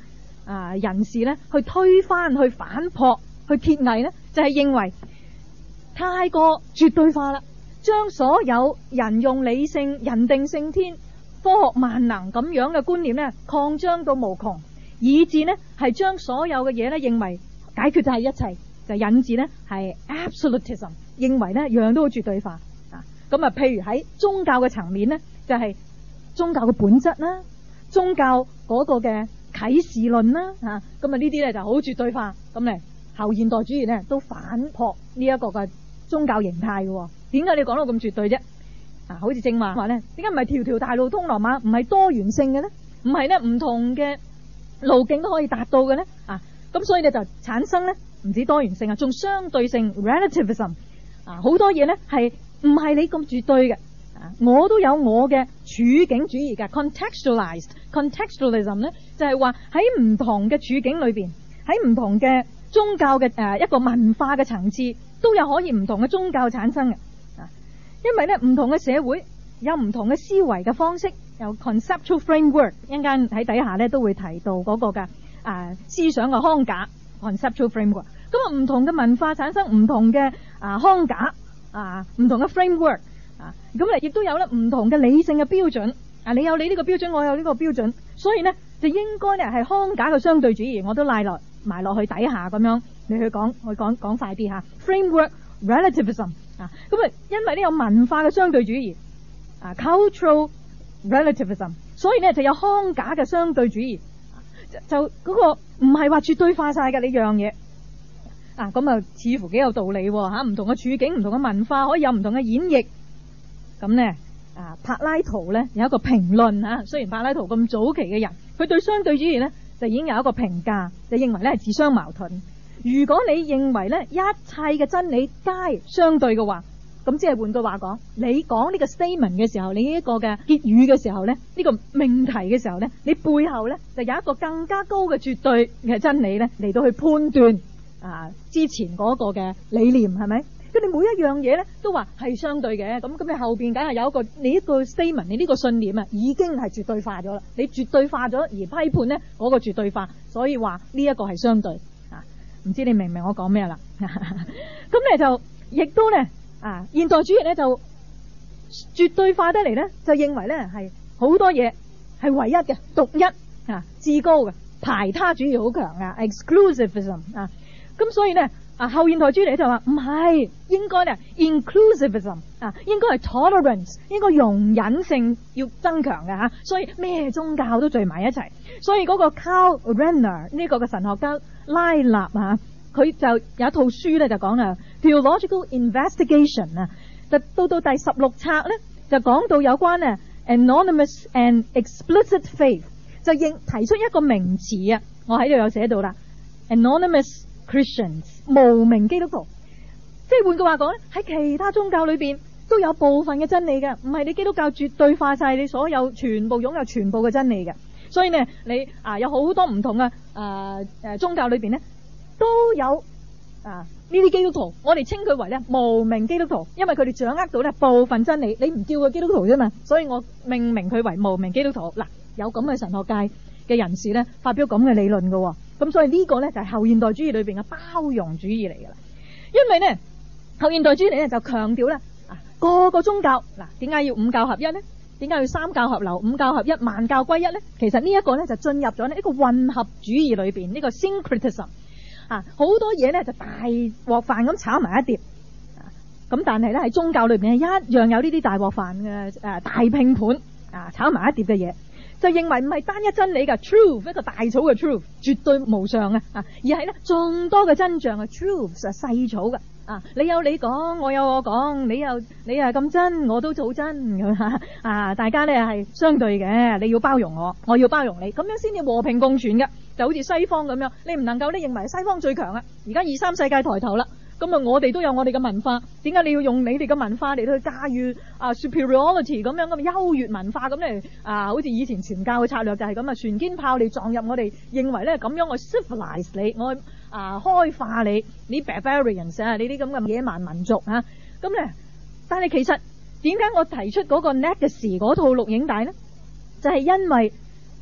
啊人士咧去推翻、去反駁、去揭偽咧，就係、是、認為太過絕對化啦，將所有人用理性、人定勝天、科學萬能咁樣嘅觀念咧擴張到無窮，以致呢係將所有嘅嘢咧認為解決就係一切，就引致呢係 absolutism， 認為呢樣樣都好絕對化啊。咁啊，譬如喺宗教嘅層面呢，就係、是、宗教嘅本質啦，宗教嗰個嘅啟示論啦，吓咁啊呢啲咧就好絕對化。咁咧後現代主義咧都反駁呢一個嘅宗教形態嘅。點解你講到咁絕對啫？啊，好似正話話咧，點解唔係條條大路通羅馬，唔係多元性嘅咧？唔係咧，唔同嘅路徑都可以達到嘅咧？啊，咁所以咧就產生咧唔止多元性啊，仲相對性 relativism 啊，好多嘢咧係唔係你咁絕對嘅。我都有我嘅處境主義嘅 contextualized contextualism 咧，就係話喺唔同嘅處境裏邊，喺唔同嘅宗教嘅誒一個文化嘅層次，都有可以唔同嘅宗教產生嘅。啊，因為咧唔同嘅社會有唔同嘅思維嘅方式，有 conceptual framework， 一陣間喺底下咧都會提到嗰個嘅啊思想嘅框架 conceptual framework。咁啊唔同嘅文化產生唔同嘅啊框架啊唔同嘅 framework。啊，咁咧亦都有咧唔同嘅理性嘅標準。啊，你有你呢個標準，我有呢個標準，所以呢，就應該咧係框架嘅相對主義，我都賴落埋落去底下咁樣，你去講，去講講快啲吓。Framework relativism 啊，咁啊，因為呢有文化嘅相對主義啊 ，cultural relativism， 所以呢就有框架嘅相對主義，就嗰、那個唔係話絕對化晒嘅呢樣嘢。啊，咁啊似乎幾有道理喎吓，唔同嘅處境、唔同嘅文化可以有唔同嘅演繹。咁呢，啊，柏拉圖呢有一個評論啊，雖然柏拉圖咁早期嘅人，佢對相對主義呢就已經有一個評價，就認為呢係自相矛盾。如果你認為呢一切嘅真理皆相對嘅話，咁即係換句話講，你講呢個 statement 嘅時候，你呢一個嘅結語嘅時候呢，呢、呢個命題嘅時候呢，你背後呢就有一個更加高嘅絕對嘅真理呢嚟到去判斷啊之前嗰個嘅理念係咪？咁你每一樣嘢咧都話係相對嘅，咁咁你後邊梗係有一個你呢個 statement，你呢個信念啊已經係絕對化咗啦。你絕對化咗而批判咧嗰個絕對化，所以話呢一個係相對啊。唔知你明唔明我講咩啦？咁咧就亦都咧啊，現代主義咧就絕對化得嚟咧，就認為咧係好多嘢係唯一嘅、獨一啊、至高嘅，排他主義好強啊 ，exclusivism 啊，咁所以咧。啊，後現代主義就話唔係，應該咧 inclusivism 啊，應該係 tolerance， 應該容忍性要增強嘅吓，所以咩宗教都聚埋一齊。所以嗰個 Karl Rahner 呢個嘅神學家拉納啊，佢就有一套書咧就講啦 theological investigation 啊，就到到第十六冊咧就講到有關啊 anonymous and explicit faith， 就認提出一個名詞啊，我喺度有寫到啦 anonymous Christians 無名基督徒，即係換句話講咧，喺其他宗教裏邊都有部分嘅真理嘅，唔係你基督教絕對化晒你所有全部擁有全部嘅真理嘅。所以呢，你啊有好多唔同嘅誒誒宗教裏邊呢都有啊呢啲基督徒，我哋稱佢為咧無名基督徒，因為佢哋掌握到咧部分真理，你唔叫佢基督徒啫嘛，所以我命名佢為無名基督徒。嗱，有咁嘅神學界嘅人士咧發表咁嘅理論嘅。咁所以呢個咧就係後現代主義裏邊嘅包容主義嚟噶啦，因為咧後現代主義咧就強調咧啊個個宗教嗱，點解要五教合一咧？點解要三教合流、五教合一、萬教歸一咧？其實呢一個咧就進入咗呢一個混合主義裏邊，呢個 syncretism 啊，好多嘢咧就大鑊飯咁炒埋一碟，咁但係咧喺宗教裏邊一樣有呢啲大鑊飯嘅誒大拼盤啊炒埋一碟嘅嘢。就認為唔係單一真理嘅 truth， 一個大草嘅 truth， 絕對無上啊！啊，而係咧眾多嘅真相嘅 truths 啊，細草嘅啊，你有你講，我有我講，你又你係咁真，我都好真咁啊！大家咧係相對嘅，你要包容我，我要包容你，咁樣先至和平共存嘅。就好似西方咁樣，你唔能夠咧認為西方最強啊！而家二三世界抬頭啦。咁啊，我哋都有我哋嘅文化，點解你要用你哋嘅文化嚟去駕馭啊 superiority 咁樣咁優越文化咁嚟啊？好似以前傳教嘅策略就係咁啊，船堅炮利撞入我哋，認為咧咁樣我 civilize 你，我啊開化你，你 barbarians 啊，你啲咁嘅野蠻民族啊，咁咧，但係其實點解我提出嗰個 Legacy 嗰套錄影帶咧？就係因為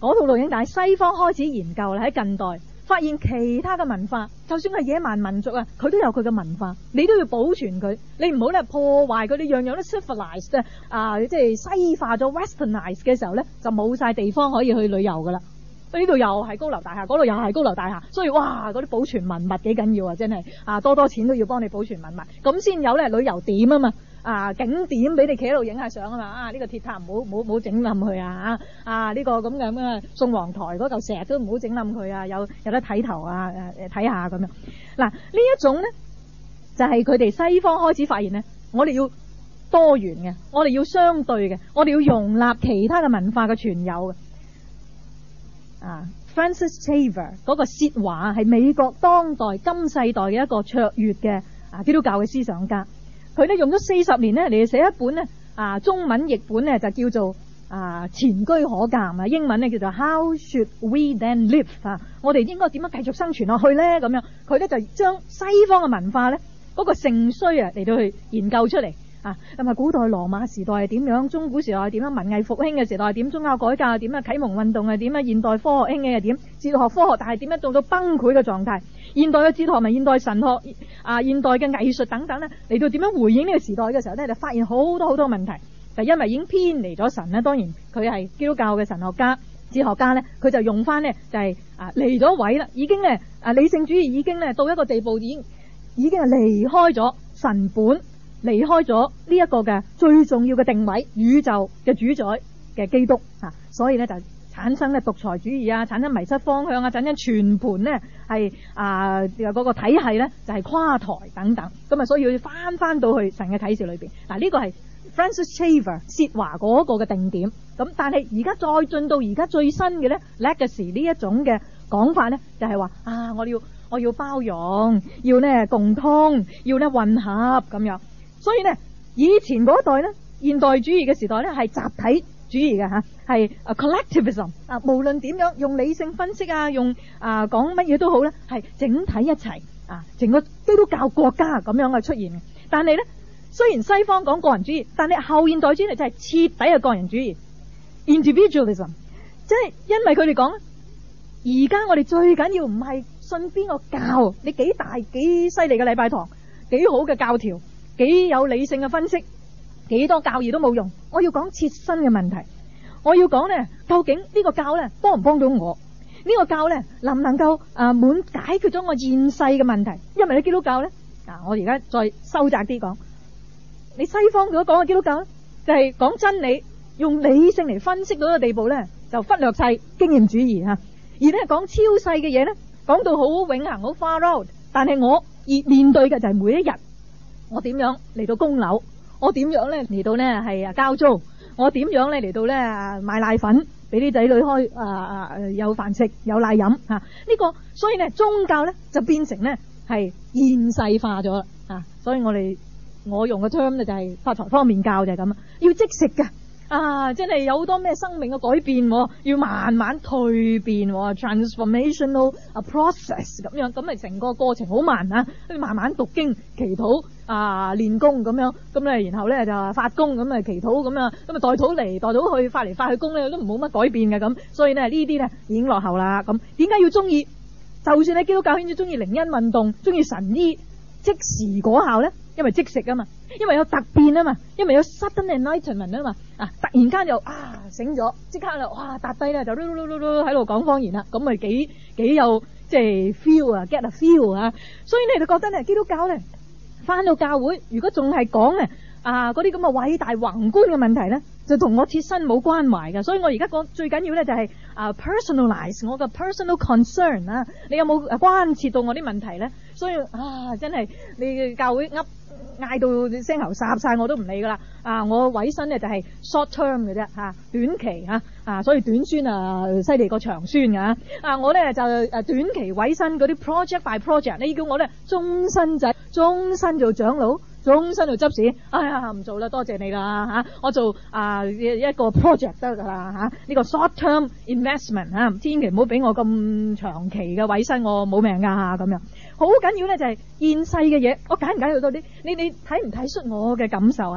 嗰套錄影帶，西方開始研究啦，喺近代發現其他嘅文化，就算係野蠻民族啊，佢都有佢嘅文化，你都要保存佢，你唔好咧破壞佢哋，樣樣都 civilized 啊，即係西化咗 westernized 嘅時候咧，就冇晒地方可以去旅遊噶啦。呢度又係高樓大廈，嗰度又係高樓大廈，所以哇，嗰啲保存文物幾緊要啊，真係啊，多多錢都要幫你保存文物，咁先有咧旅遊點啊嘛。啊景點俾你企喺度影下相啊嘛，啊呢、這個鐵塔唔好唔好唔好整冧佢啊，啊呢、這個咁嘅咁嘅宋皇台嗰嚿石都唔好整冧佢啊，有有得睇頭啊，誒誒睇下咁樣。嗱呢一種咧就係佢哋西方開始發現咧，我哋要多元嘅，我哋要相對嘅，我哋要容納其他嘅文化嘅存有嘅。啊 Francis Xavier 嗰個薛華係美國當代今世代嘅一個卓越嘅啊基督教嘅思想家。佢咧用咗四十年咧嚟寫一本咧啊中文譯本咧就叫做啊前車可鑑啊，英文咧叫做 How Should We Then Live 啊，我哋應該點樣繼續生存落去咧？咁樣佢咧就將西方嘅文化咧嗰個盛衰啊嚟到去研究出嚟啊，咁啊古代羅馬時代係點樣，中古時代係點樣，文藝復興嘅時代係點，宗教改革係點啊，啟蒙運動係點啊，現代科學興嘅係點，哲學科學但係點樣到到崩潰嘅狀態。現代嘅哲學同埋現代神學啊，現代嘅藝術等等咧，嚟到點樣回應呢個時代嘅時候咧，就發現好多好多問題。就因為已經偏離咗神咧，當然佢係基督教嘅神學家、哲學家咧，佢就用翻咧就係啊離咗位啦，已經咧啊理性主義已經咧到一個地步，已經已經係離開咗神本，離開咗呢一個嘅最重要嘅定位，宇宙嘅主宰嘅基督啊，所以咧就產生咧獨裁主義啊，產生迷失方向啊，產生全盤咧係啊嗰個體系咧就係垮台等等，咁啊所以要翻翻到去神嘅啟示裏邊。嗱呢個係 Francis Xavier 薛華嗰個嘅定點。咁但係而家再進到而家最新嘅咧 legacy 呢一種嘅講法咧，就係話啊我要我要包容，要咧共通，要咧混合咁樣。所以咧以前嗰一代咧現代主義嘅時代咧係集體主義嘅吓，係 collectivism 啊，無論點樣用理性分析啊，用啊講乜嘢都好咧，係整體一齊啊，整個基督教國家咁樣嘅出現嘅。但係咧，雖然西方講個人主義，但係後現代主義就係徹底嘅個人主義 individualism， 即係因為佢哋講，而家我哋最緊要唔係信邊個教，你幾大幾犀利嘅禮拜堂，幾好嘅教條，幾有理性嘅分析，幾多教義都冇用，我要講切身嘅問題，我要講呢，究竟呢個教呢幫唔幫到我？呢個教呢能唔能夠啊滿解決咗我現世嘅問題？因為咧基督教呢，啊我而家再收窄啲講，你西方所講嘅基督教呢，就係講真理，用理性嚟分析到個地步呢，就忽略晒經驗主義吓，而呢講超世嘅嘢呢，講到好永恆好 far out， 但係我而面對嘅就係每一日，我點樣嚟到供樓？我點樣咧嚟到咧係啊交租？我點樣咧嚟到咧買奶粉俾啲仔女開啊啊有飯食有奶飲吓？呢個所以咧宗教咧就變成咧係現世化咗啦啊！所以我哋我用嘅 term 咧就係發財方面教就係咁啊，要即食噶啊！真係有好多咩生命嘅改變，要慢慢蛻變 ，transformational process 咁樣，咁咪成個過程好慢啊！跟住慢慢讀經、祈禱啊、練功咁樣，咁咧然後咧就發功咁啊，祈禱咁啊，咁啊代禱嚟代禱去，發嚟發去功咧都冇乜改變嘅咁，所以咧呢啲咧已經落後啦。咁點解要中意？就算你基督教圈子中意靈恩運動，中意神醫，即時果效咧？因為即食啊嘛，因為有突變啊嘛，因為有 sudden enlightenment 啊嘛，啊突然間就啊醒咗，即刻就哇搭低咧就嚕嚕嚕嚕喺度講方言啦，咁咪幾幾有即係 feel 啊 get a feel 啊，所以你哋覺得咧基督教咧翻到教會，如果仲係講咧啊嗰啲咁嘅偉大宏觀嘅問題咧，就同我切身冇關懷嘅，所以我而家講最緊要咧就係啊 personalize 我嘅 personal concern 啊，你有冇關切到我啲問題咧？所以啊真係你嘅教會噏嗌到聲喉霎晒我都唔理噶啦啊！我委身咧就係 short term 嘅啫吓，短期吓啊，所以短宣啊犀利過長宣噶啊！我咧就誒短期委身嗰啲 project by project， 你叫我咧終身仔，終身做長老，終身做執事，哎呀唔做啦，多謝你啦吓，我做啊一個 project 得噶啦吓，呢個 short term investment 吓，千祈唔好俾我咁長期嘅委身，我冇命噶吓咁樣。好緊要咧就係現世嘅嘢，我解唔解到多啲？你你睇唔睇出我嘅感受啊？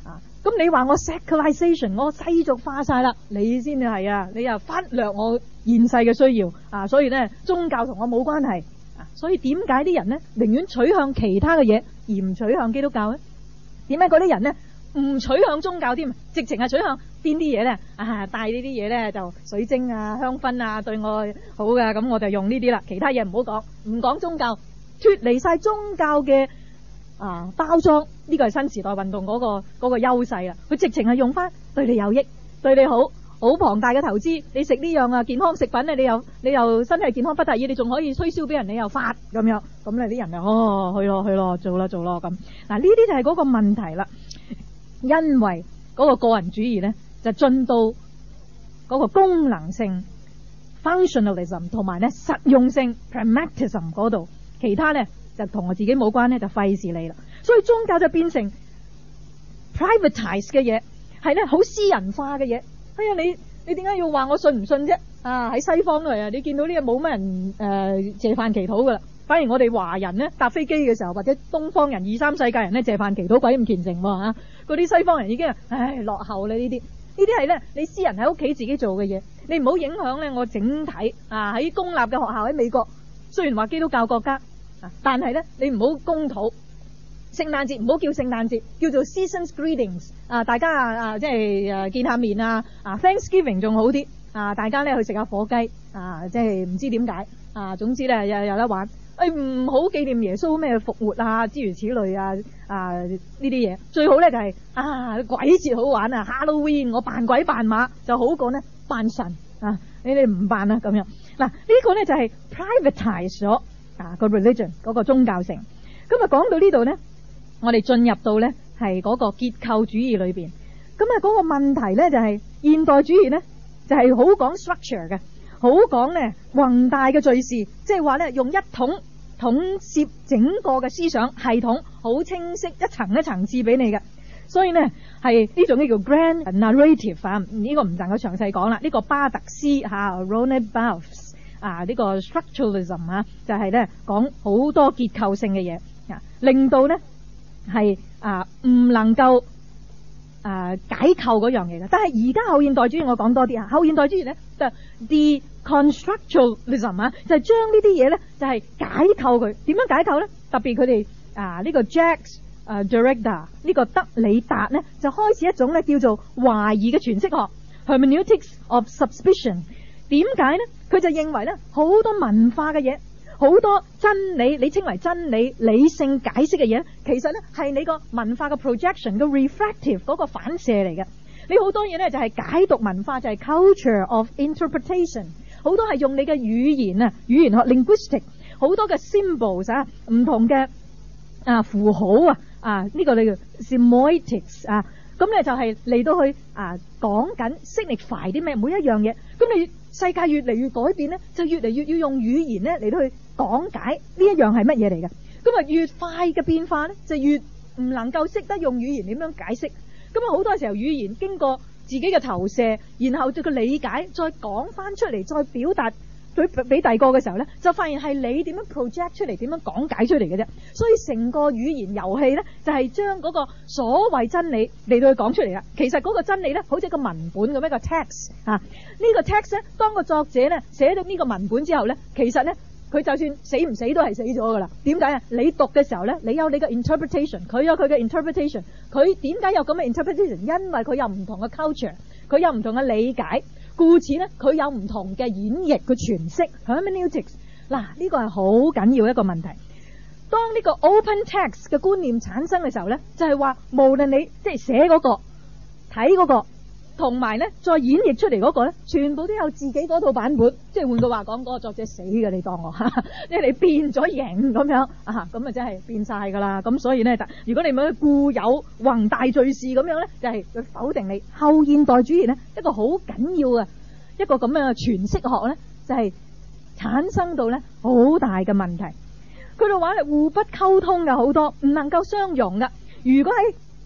啊，咁你話我 secularization， 我世俗化晒啦，你先至係啊，你又忽略我現世嘅需要啊，所以咧宗教同我冇關係啊，所以點解啲人咧寧願取向其他嘅嘢而唔取向基督教咧？點解嗰啲人咧唔取向宗教添，直情係取向邊啲嘢咧？啊，帶呢啲嘢咧就水晶啊、香薰啊，對我好嘅，咁我就用呢啲啦，其他嘢唔好講，唔講宗教，脫離晒宗教嘅啊包裝，呢個係新時代運動嗰個嗰個優勢啦。佢直情係用翻對你有益、對你好、好龐大嘅投資。你食呢樣啊健康食品咧，你又你又身體健康不特止，你仲可以推銷俾人，你又發咁樣，咁咧啲人就哦去咯去咯做咯做咯咁。嗱呢啲就係嗰個問題啦，因為嗰個個人主義咧就進到嗰個功能性 functionalism 同埋咧實用性 pragmatism 嗰度，其他咧就同我自己冇關咧，就費事你啦。所以宗教就變成 privatize 嘅嘢，係咧好私人化嘅嘢。哎呀，你你點解要話我信唔信啫？啊喺西方嚟啊，你見到呢個冇乜人誒謝飯祈禱噶啦，反而我哋華人咧搭飛機嘅時候，或者東方人二三世界人咧謝飯祈禱鬼咁虔誠喎嚇。嗰啲西方人已經唉落後啦呢啲。呢啲係咧，你私人喺屋企自己做嘅嘢，你唔好影響咧我整體啊！喺公立嘅學校喺美國，雖然話基督教國家啊，但係咧你唔好公討聖誕節，唔好叫聖誕節，叫做 Seasons Greetings 啊！大家啊啊即係誒見下面啊啊 Thanksgiving 仲好啲啊！大家咧去食下火雞啊！即係唔知點解啊！總之咧有有得玩。誒唔好紀念耶穌咩復活啊，諸如此類啊啊呢啲嘢，最好咧就係、是、啊鬼節好玩啊 Halloween， 我扮鬼扮馬就好過呢扮神啊！你哋唔扮啦咁樣。嗱、啊這個、呢個咧就係、是、privatize 咗啊個 religion 嗰個宗教性。咁啊講到呢度咧，我哋進入到咧係嗰個結構主義裏邊。咁啊嗰個問題咧就係、是、現代主義咧就係、是、好講 structure 嘅，好講咧宏大嘅敘事，即係話咧用一統統攝整個嘅思想系統，好清晰一層一層次俾你嘅。所以呢係呢種呢叫 grand narrative 啊，呢個唔能夠詳細講啦。呢、這個巴特斯吓 Ronald Barthes 啊，呢、這個 structuralism 啊，就係咧講好多結構性嘅嘢啊，令到咧係啊唔能夠啊解構嗰樣嘢嘅。但係而家後現代主義我講多啲啊，後現代主義咧就 deconstructuralism 啊，就係將呢啲嘢咧就係解構佢。點樣解構咧？特別佢哋啊呢個 Jacques 啊 Derrida 呢個德里達咧就開始一種咧叫做懷疑嘅詮釋學 Hermeneutics of Suspicion。點解咧？佢就認為咧好多文化嘅嘢，好多真理，你稱為真理、理性解釋嘅嘢，其實咧係你個文化嘅 projection 嘅 refractive 嗰個反射嚟嘅。你好多嘢咧就係解讀文化，就係 culture of interpretation。好多係用你嘅語言啊，語言學 linguistic， 好多嘅 symbols 啊，唔同嘅啊符號啊，啊呢、這個你叫 semiotics 啊，咁咧就係嚟到去啊講緊 signify 啲咩每一樣嘢。咁你世界越嚟越改變咧，就越嚟越要用語言咧嚟到去講解呢一樣係乜嘢嚟嘅。咁啊越快嘅變化咧，就越唔能夠識得用語言點樣解釋。咁啊好多時候語言經過自己嘅投射，然後對佢理解，再講翻出嚟，再表達俾俾第二個嘅時候咧，就發現係你點樣 project 出嚟，點樣講解出嚟嘅啫。所以成個語言遊戲咧，就係將嗰個所謂真理嚟到去講出嚟啦。其實嗰個真理咧，好似個文本咁一個 text 啊。呢個 text 咧，當個作者咧寫到呢個文本之後咧，其實咧佢就算死唔死都係死咗噶啦。點解啊？你讀嘅時候咧，你有你嘅 interpretation， 佢有佢嘅 interpretation。佢點解有咁嘅 interpretation？ 因為佢有唔同嘅 culture， 佢有唔同嘅理解，故此咧佢有唔同嘅演繹，佢詮釋 hermeneutics。嗱，呢個係好緊要一個問題。當呢個 open text 嘅觀念產生嘅時候咧，就係話無論你即係寫嗰個、睇嗰個，同埋咧再演繹出嚟嗰個咧，全部都有自己嗰套版本。即係換句話講，嗰個作者死嘅，你當我，即係你變咗形咁樣啊，咁啊真係變晒噶啦。咁所以咧，如果你冇固有宏大敘事咁樣咧，就係佢否定你。後現代主義咧，一個好緊要嘅一個咁樣嘅詮釋學咧，就係產生到咧好大嘅問題。佢哋話係互不溝通嘅，好多唔能夠相容噶。如果喺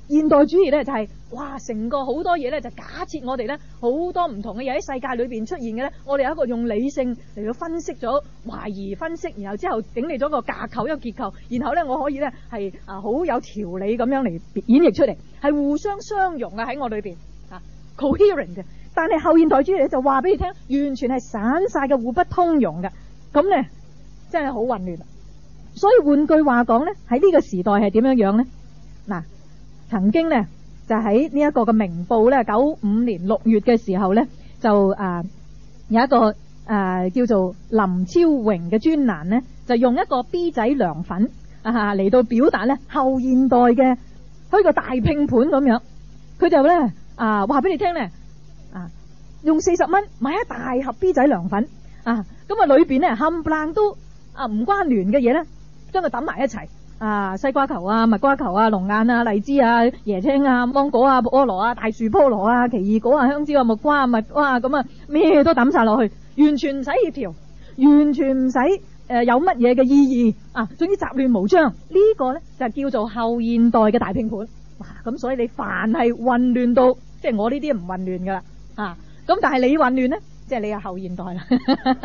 現代主義咧就係、是、哇，成個好多嘢咧就假設我哋咧好多唔同嘅嘢喺世界裏邊出現嘅咧，我哋有一個用理性嚟到分析咗、懷疑分析，然後之後整理咗個架構一個結構，然後咧我可以咧係啊好有條理咁樣嚟演繹出嚟，係互相相容嘅喺我裏邊啊 coherent 嘅。但係後現代主義就話俾你聽，完全係散晒嘅，互不通融嘅，咁咧真係好混亂。所以換句話講咧，喺呢個時代係點樣樣咧？嗱。曾經咧就喺呢一個嘅明報咧，九五年六月嘅時候咧，就啊、呃、有一個誒、呃、叫做林超榮嘅專欄咧，就用一個 B 仔涼粉啊嚟到表達咧後現代嘅好似個大拼盤咁樣。佢就咧啊話俾你聽咧啊，用四十蚊買一大盒 B 仔涼粉啊，咁啊裏邊咧冚唪唥都啊唔關聯嘅嘢咧，將佢揼埋一齊。啊，西瓜球啊，蜜瓜球啊，龍眼啊，荔枝啊，椰青啊，芒果啊，菠蘿啊，大樹菠蘿啊，奇異果啊，香蕉啊，木瓜啊，蜜哇咁啊，咩都抌晒落去，完全唔使協調，完全唔使誒有乜嘢嘅意義啊，總之雜亂無章。呢、這個咧就叫做後現代嘅大拼盤。哇，咁所以你凡係混亂到，即係我呢啲唔混亂噶啦啊，咁但係你混亂咧，即係你係後現代啦，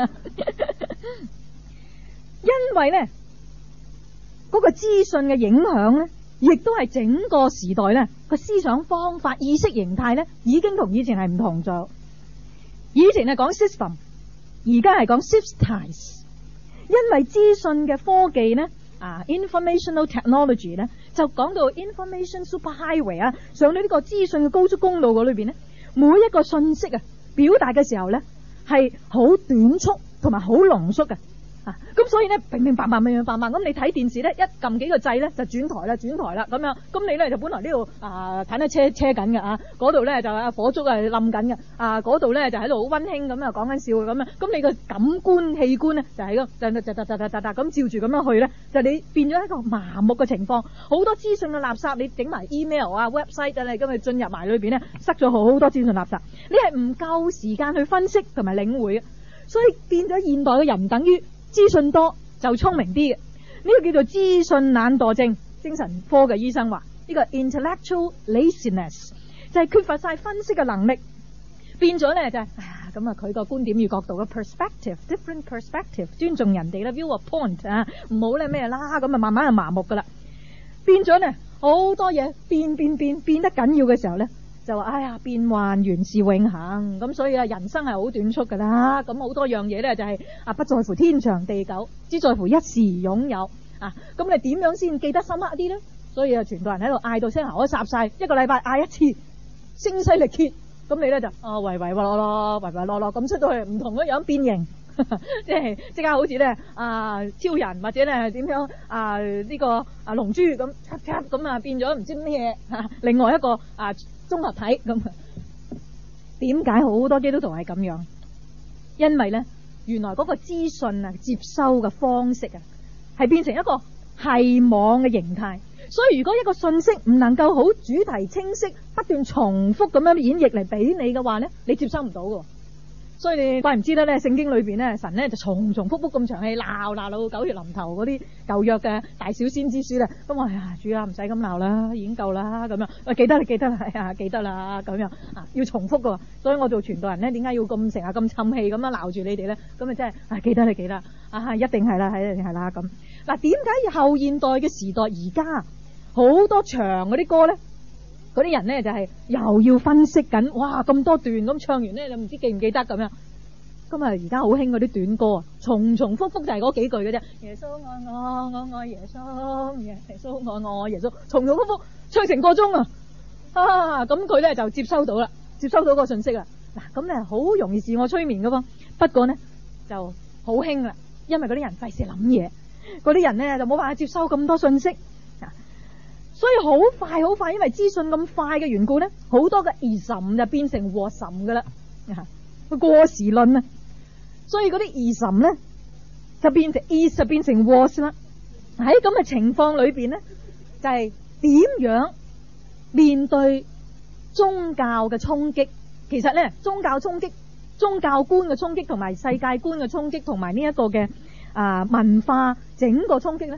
因為咧。嗰個資訊嘅影響咧，亦都係整個時代咧個思想方法、意識形態咧，已經同以前係唔同咗。以前係講 system， 而家係講 systemize。因為資訊嘅科技咧，啊 informational technology 咧，就講到 information superhighway 啊，上到呢個資訊嘅高速公路嗰裏邊咧，每一個信息啊表達嘅時候咧，係好短促同埋好濃縮嘅。咁、啊、所以咧，平平白白、明明白白咁，你睇電視咧，一撳幾個掣咧，就轉台啦，轉台啦，咁樣，咁你咧就本來呢度啊睇得車車緊嘅啊，嗰度咧就啊火燭啊冧緊嘅，啊嗰度咧就喺度好溫馨咁啊講緊笑咁樣，咁你個感官器官咧就喺個就就就就就就咁照住咁樣去咧，就你變咗一個麻木嘅情況，好多資訊嘅垃圾，你整埋 email 啊 website 啊，你今日進入埋裏邊咧，塞咗好多資訊垃圾，你係唔夠時間去分析同埋領會嘅，所以變咗現代嘅人唔等於資訊多就聰明啲嘅，呢個叫做資訊懶惰症。精神科嘅醫生話呢個 intellectual laziness 就係缺乏晒分析嘅能力，變咗咧就係咁啊佢個觀點與角度嘅 perspective different perspective 尊重人哋啦 view a point 啊，唔好咧咩啦，咁啊慢慢就麻木噶啦，變咗咧好多嘢變變變變得緊要嘅時候咧。就話哎呀變幻原是永恆，咁所以啊人生係好短促噶啦，咁好多樣嘢咧就係、是、啊不在乎天長地久，只在乎一時擁有啊，咁你點樣先記得深刻啲咧？所以啊全部人喺度嗌到聲喉都霎晒，一個禮拜嗌一次，聲嘶力竭，咁你咧就啊唯唯諾諾唯唯諾諾咁出到去唔同嘅樣變形，即係即刻好似咧啊超人或者咧點樣啊呢、這個啊龍珠咁咁啊變咗唔知咩嘢、啊、另外一個啊綜合體咁，點解好多基督徒係咁樣？因為咧，原來嗰個資訊啊接收嘅方式啊，係變成一個係網嘅形態。所以如果一個信息唔能夠好主題清晰、不斷重複咁樣演繹嚟俾你嘅話咧，你接收唔到㗎。所以你怪唔知得咧，聖經裏邊咧，神咧就重重複複咁長氣鬧鬧到狗血淋頭嗰啲舊約嘅大小先知書咧，咁我哎呀主啊唔使咁鬧啦，已經夠啦咁樣，喂記得啦記得啦，係啊記得啦咁樣啊，要重複㗎，所以我做傳道人咧，點解要咁成日咁氹氣咁樣鬧住你哋咧？咁啊真係啊記得你記得啊一定係啦，係一定係啦咁。嗱點解後現代嘅時代而家好多長嗰啲歌咧？嗰啲人咧就係、是、又要分析緊，哇咁多段咁唱完咧，你唔知記唔記得咁樣。今日而家好興嗰啲短歌啊，重重複複就係嗰幾句嘅啫。耶穌愛我，我愛耶穌，耶穌愛我，耶穌，重重複複唱成個鐘啊！啊，咁佢咧就接收到啦，接收到個信息啦。嗱，咁咧好容易自我催眠噶噃。不過咧就好興啦，因為嗰啲人費事諗嘢，嗰啲人咧就冇辦法接收咁多信息。所以好快好快，因為資訊咁快嘅緣故咧，好多嘅 ism 就變成 wasm 噶啦，個過時論啊。所以嗰啲 ism 咧就變成 is 就變成 was 啦。喺咁嘅情況裏邊咧，就係、是、點樣面對宗教嘅衝擊？其實咧，宗教衝擊、宗教觀嘅衝擊同埋世界觀嘅衝擊同埋呢一個嘅啊文化整個衝擊咧，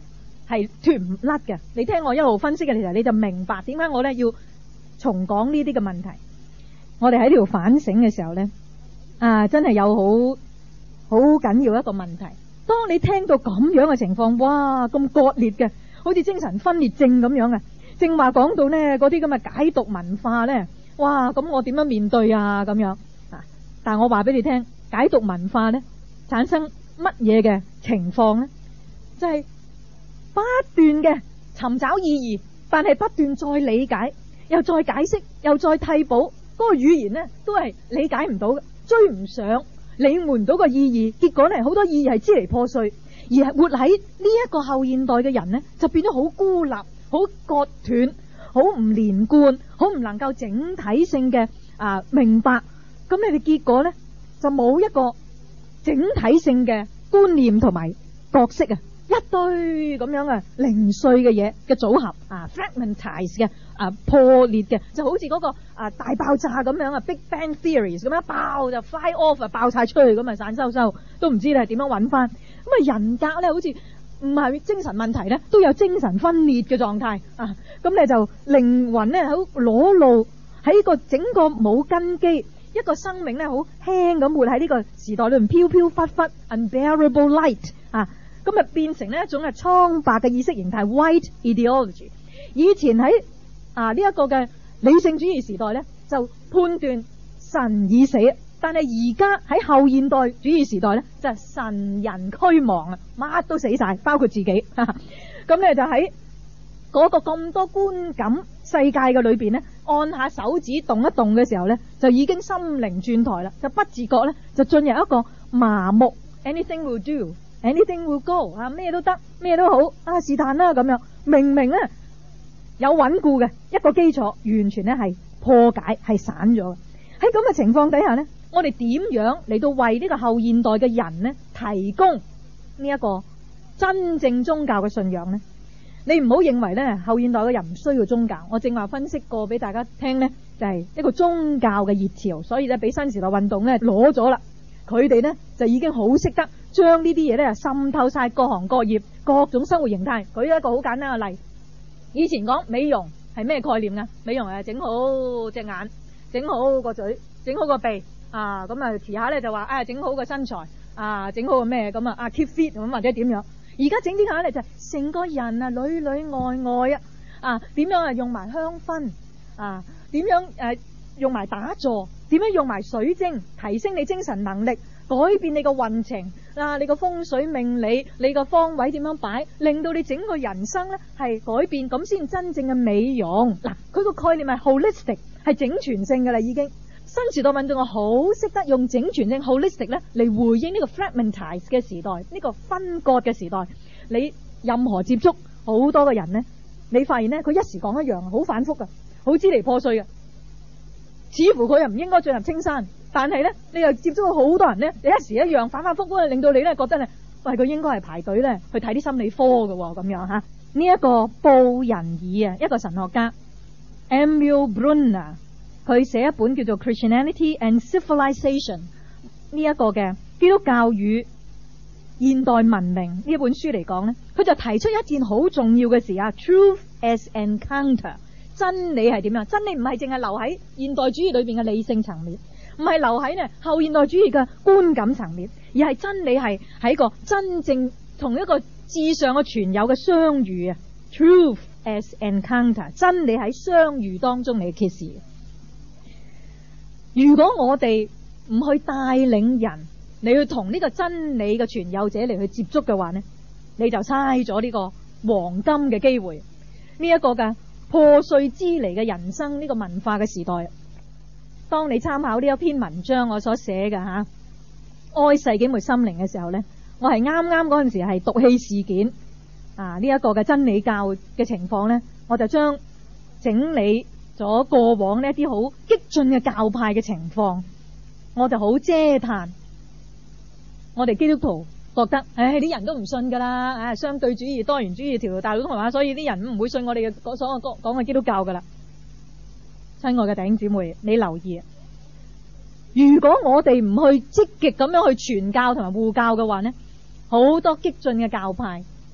係脫唔甩嘅。你聽我一路分析嘅時候，你就明白點解我咧要重講呢啲嘅問題。我哋喺呢度反省嘅時候咧，啊，真係有好好緊要一個問題。當你聽到咁樣嘅情況，哇，咁割裂嘅，好似精神分裂症咁樣嘅，正話講到呢嗰啲咁嘅解讀文化咧，哇，咁我點樣面對啊咁樣啊？但係我話俾你聽，解讀文化咧產生乜嘢嘅情況咧？就係不斷嘅尋找意義，但係不斷再理解，又再解釋，又再替補，嗰個語言咧都係理解唔到嘅，追唔上。理會唔到個意義，結果咧好多意義係支離破碎，而係活喺呢一個後現代嘅人呢，就變咗好孤立、好割斷、好唔連貫、好唔能夠整體性嘅啊明白。咁你哋結果呢，就冇一個整體性嘅觀念同埋角色啊，一堆咁樣啊零碎嘅嘢嘅組合啊 fragmentize 嘅啊破裂嘅，就好似嗰個啊大爆炸咁樣啊 Big Bang Theories 咁樣爆就 fly off 啊爆晒出去咁啊散收收，都唔知你係點樣揾翻。咁啊人格咧好似唔係精神問題咧，都有精神分裂嘅狀態啊。咁你就靈魂咧好裸露喺個整個冇根基，一個生命咧好輕咁活喺呢個時代裏面飄飄忽忽 unbearable light 啊。咁啊變成呢一種係蒼白嘅意識形態 white ideology。以前喺啊呢一個嘅理性主義時代呢，就判斷神已死，但係而家喺後現代主義時代呢，就係神人俱亡啊，乜都死晒，包括自己。咁咧就喺嗰個咁多觀感世界嘅裏邊呢，按下手指動一動嘅時候呢，就已經心靈轉台啦，就不自覺呢，就進入一個麻木 anything will do。Anything will go 啊，咩都得，咩都好啊，是但啦咁樣。明明咧有穩固嘅一個基礎，完全咧係破解，係散咗。喺咁嘅情況底下呢，我哋點樣嚟到為呢個後現代嘅人呢提供呢一個真正宗教嘅信仰呢？你唔好認為呢後現代嘅人唔需要宗教。我正話分析過俾大家聽呢，就係一個宗教嘅熱潮，所以咧俾新時代運動咧攞咗啦。佢哋呢就已經好識得將呢啲嘢咧滲透晒各行各業、各種生活形態。舉一個好簡單嘅例，以前講美容係咩概念啊？美容係整好隻眼，整好個嘴，整好個鼻啊，咁啊遲下咧就話啊整好個身材啊，整好個咩咁啊啊 keep fit 咁或者點樣？而家整啲下咧就係成個人啊裏裏外外啊啊點樣啊用埋香薰啊，點樣誒用埋打坐，點樣用埋水晶提升你精神能力，改變你個運程啊，你個風水命理，你個方位點樣擺，令到你整個人生咧係改變，咁先真正嘅美容。嗱，佢個概念係 holistic， 係整全性噶啦已經。新時代運動我好識得用整全性 holistic 咧嚟回應呢個 fragmentize 嘅時代，呢個分割嘅時代。你任何接觸好多嘅人咧，你發現咧佢一時講一樣，好反覆噶，好支離破碎嘅。似乎佢又唔應該進入青山，但係咧，你又接觸到好多人咧，你一時一樣反反复复，令到你咧覺得咧，喂，佢應該係排隊咧去睇啲心理科嘅咁樣吓。呢一個布仁爾啊，一個神學家 Emil Brunner， 佢寫一本叫做 Christianity and Civilization 呢一個嘅基督教與現代文明呢一本書嚟講咧，佢就提出一件好重要嘅事啊 ，Truth as encounter。真理係點樣？真理唔係淨係留喺現代主義裏邊嘅理性層面，唔係留喺呢後現代主義嘅觀感層面，而係真理係喺個真正同一個至上嘅全有嘅相遇啊 ！Truth as encounter， 真理喺相遇當中嚟揭示。如果我哋唔去帶領人，你去同呢個真理嘅全有者嚟去接觸嘅話呢，你就嘥咗呢個黃金嘅機會，呢一個嘅破碎之嚟嘅人生，呢個文化嘅時代。當你參考呢一篇文章我所寫嘅吓哀世紀末心靈嘅時候呢，我係啱啱嗰陣時係毒氣事件啊呢一個嘅真理教嘅情況呢，我就將整理咗過往呢一啲好激進嘅教派嘅情況，我就好嗟嘆我哋基督徒覺得，唉，啲人都唔信噶啦，唉，相對主義、多元主義條條大路通羅馬，所以啲人唔會信我哋嘅所講講嘅基督教噶啦。親愛嘅弟兄姊妹，你留意，如果我哋唔去積極咁樣去傳教同埋護教嘅話呢，好多激進嘅教派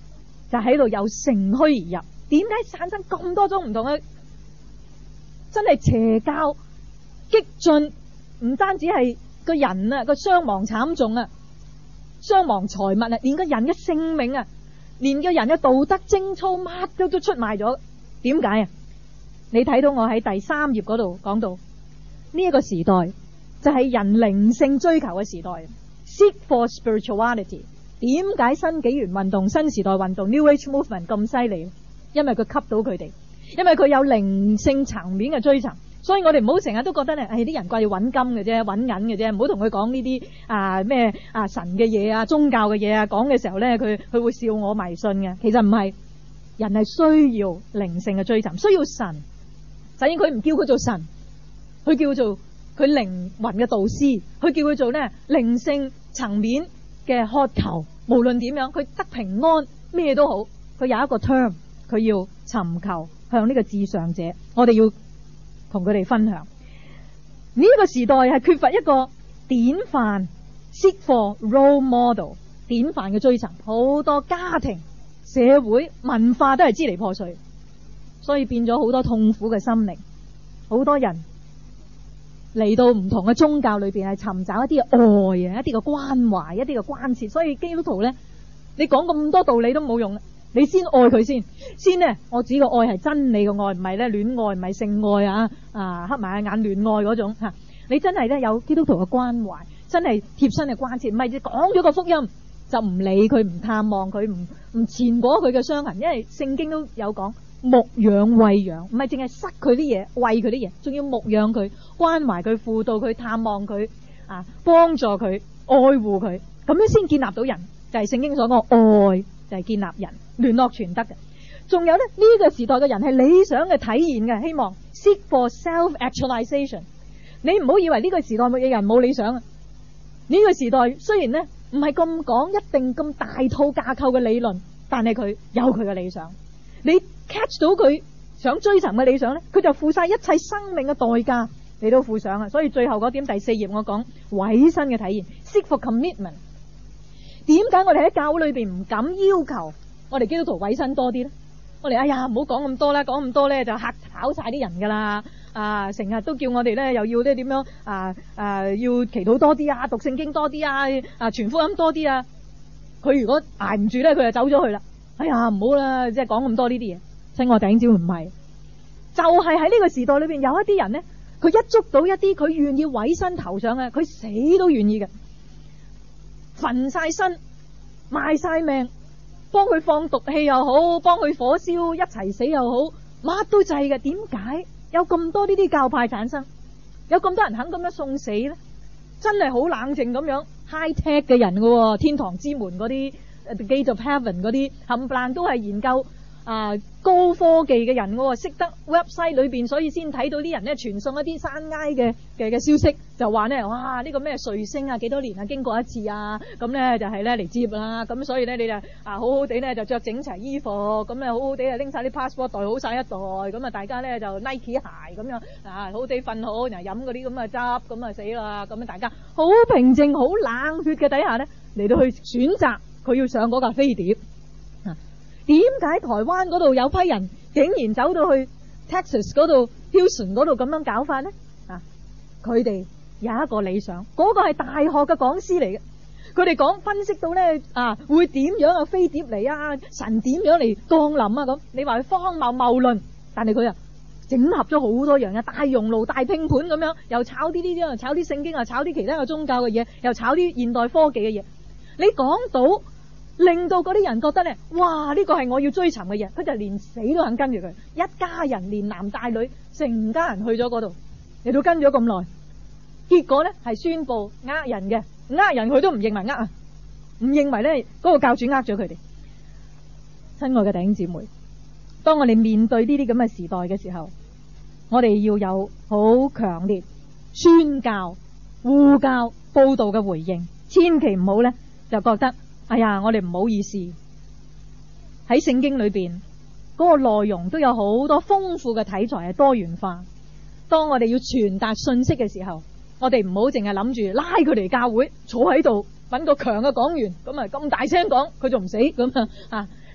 就喺度由乘虛而入。點解產生咁多種唔同嘅真係邪教激進？唔單止係個人啊，個傷亡慘重啊，傷亡財物啊，連個人嘅性命啊，連個人嘅道德貞操乜都都出賣咗。點解啊？你睇到我喺第三頁嗰度講到呢一個時代就係人靈性追求嘅時代 ，seek for spirituality。點解新紀元運動、新時代運動 （New Age Movement） 咁犀利？因為佢吸到佢哋，因為佢有靈性層面嘅追尋。所以我哋唔好成日都覺得咧，誒啲人掛要揾金嘅啫，揾銀嘅啫，唔好同佢講呢啲啊咩啊神嘅嘢啊、宗教嘅嘢啊，講嘅時候咧，佢佢會笑我迷信嘅。其實唔係，人係需要靈性嘅追尋，需要神。首先佢唔叫佢做神，佢叫做佢靈魂嘅導師，佢叫佢做咧靈性層面嘅渴求。無論點樣，佢得平安咩都好，佢有一個 term， 佢要尋求向呢個至上者。我哋要同佢哋分享呢個時代係缺乏一個典範 ，seek for role model 典範嘅追尋，好多家庭、社會、文化都係支離破碎，所以變咗好多痛苦嘅心靈。好多人嚟到唔同嘅宗教裏邊係尋找一啲嘅愛啊，一啲嘅關懷，一啲嘅關切。所以基督徒咧，你講咁多道理都冇用。你先愛佢先，先呢，我指個愛係真理嘅愛，唔係咧戀愛，唔係性愛啊，啊黑埋眼戀愛嗰種吓。你真係咧有基督徒嘅關懷，真係貼身嘅關切，唔係講咗個福音就唔理佢，唔探望佢，唔唔纏裹佢嘅傷痕。因為聖經都有講牧養餵養，唔係淨係塞佢啲嘢，餵佢啲嘢，仲要牧養佢，關懷佢，輔導佢，探望佢，啊幫助佢，愛護佢，咁樣先建立到人。就係聖經所講愛就係建立人。聯絡全德嘅，仲有咧呢、這個時代嘅人係理想嘅體現嘅，希望 seek for self-actualization。你唔好以為呢個時代嘅人冇理想啊！呢、這個時代雖然咧唔係咁講一定咁大套架構嘅理論，但係佢有佢嘅理想。你 catch 到佢想追尋嘅理想咧，佢就付晒一切生命嘅代價嚟到付上啊！所以最後嗰點第四頁我講委身嘅體現 seek for commitment。點解我哋喺教會裏邊唔敢要求我哋基督徒委身多啲咧？我哋哎呀唔好講咁多啦，講咁多咧就嚇跑晒啲人噶啦！啊，成日都叫我哋咧又要咧點樣啊啊要祈禱多啲啊，讀聖經多啲啊，啊傳福音多啲啊！佢如果捱唔住咧，佢就走咗去啦。哎呀唔好啦，即係講咁多呢啲嘢。親愛弟兄姊妹唔係，就係喺呢個時代裏邊有一啲人咧，佢一捉到一啲佢願意委身投上嘅，佢死都願意嘅，焚晒身，賣晒命。幫佢放毒氣又好，幫佢火燒一齊死又好，乜都制嘅。點解有咁多呢啲教派產生？有咁多人肯咁樣送死呢？真係好冷靜咁樣 high tech 嘅人嘅，天堂之門嗰啲 The Gate of Heaven 嗰啲冚唪唥都係研究啊、呃、高科技嘅人嘅，識得 website 裏邊，所以先睇到啲人咧傳送一啲山埃嘅嘅嘅消息，就話咧哇呢、這個咩彗星啊幾多年啊經過一次啊，咁咧就係咧嚟接啦，咁所以咧你就啊好好地咧就着整齊衣服，咁咧好好地啊拎晒啲 passport 袋好晒一袋，咁啊大家咧就 Nike 鞋咁樣啊好好地瞓好，然後飲嗰啲咁嘅汁，咁啊死啦，咁啊大家好平靜好冷血嘅底下咧嚟到去選擇佢要上嗰架飛碟。點解台灣嗰度有批人竟然走到去 Texas 嗰度 Houston 嗰度咁樣搞法呢？啊，佢哋有一個理想，嗰、嗰個係大學嘅講師嚟嘅。佢哋講分析到咧啊，會點樣啊飛碟嚟啊，神點樣嚟降臨啊咁。你話佢荒謬謬論，但係佢啊整合咗好多樣嘅大熔爐、大拼盤咁樣，又炒啲呢啲，又炒啲聖經，又炒啲其他嘅宗教嘅嘢，又炒啲現代科技嘅嘢。你講到令到嗰啲人覺得咧，哇！呢個係我要追尋嘅嘢，佢就連死都肯跟住佢。一家人連男帶女，成家人去咗嗰度，嚟到跟咗咁耐，結果咧係宣布呃人嘅，呃人佢都唔認為呃啊，唔認為咧嗰個教主呃咗佢哋。親愛嘅弟兄姊妹，當我哋面對呢啲咁嘅時代嘅時候，我哋要有好強烈宣教、護教、報道嘅回應，千祈唔好咧就覺得。哎呀，我哋唔好意思，喺聖經裏邊嗰個內容都有好多豐富嘅題材，係多元化。當我哋要傳達信息嘅時候，我哋唔好淨係諗住拉佢嚟教會，坐喺度揾個強嘅講員，咁啊咁大聲講，佢仲唔死咁啊？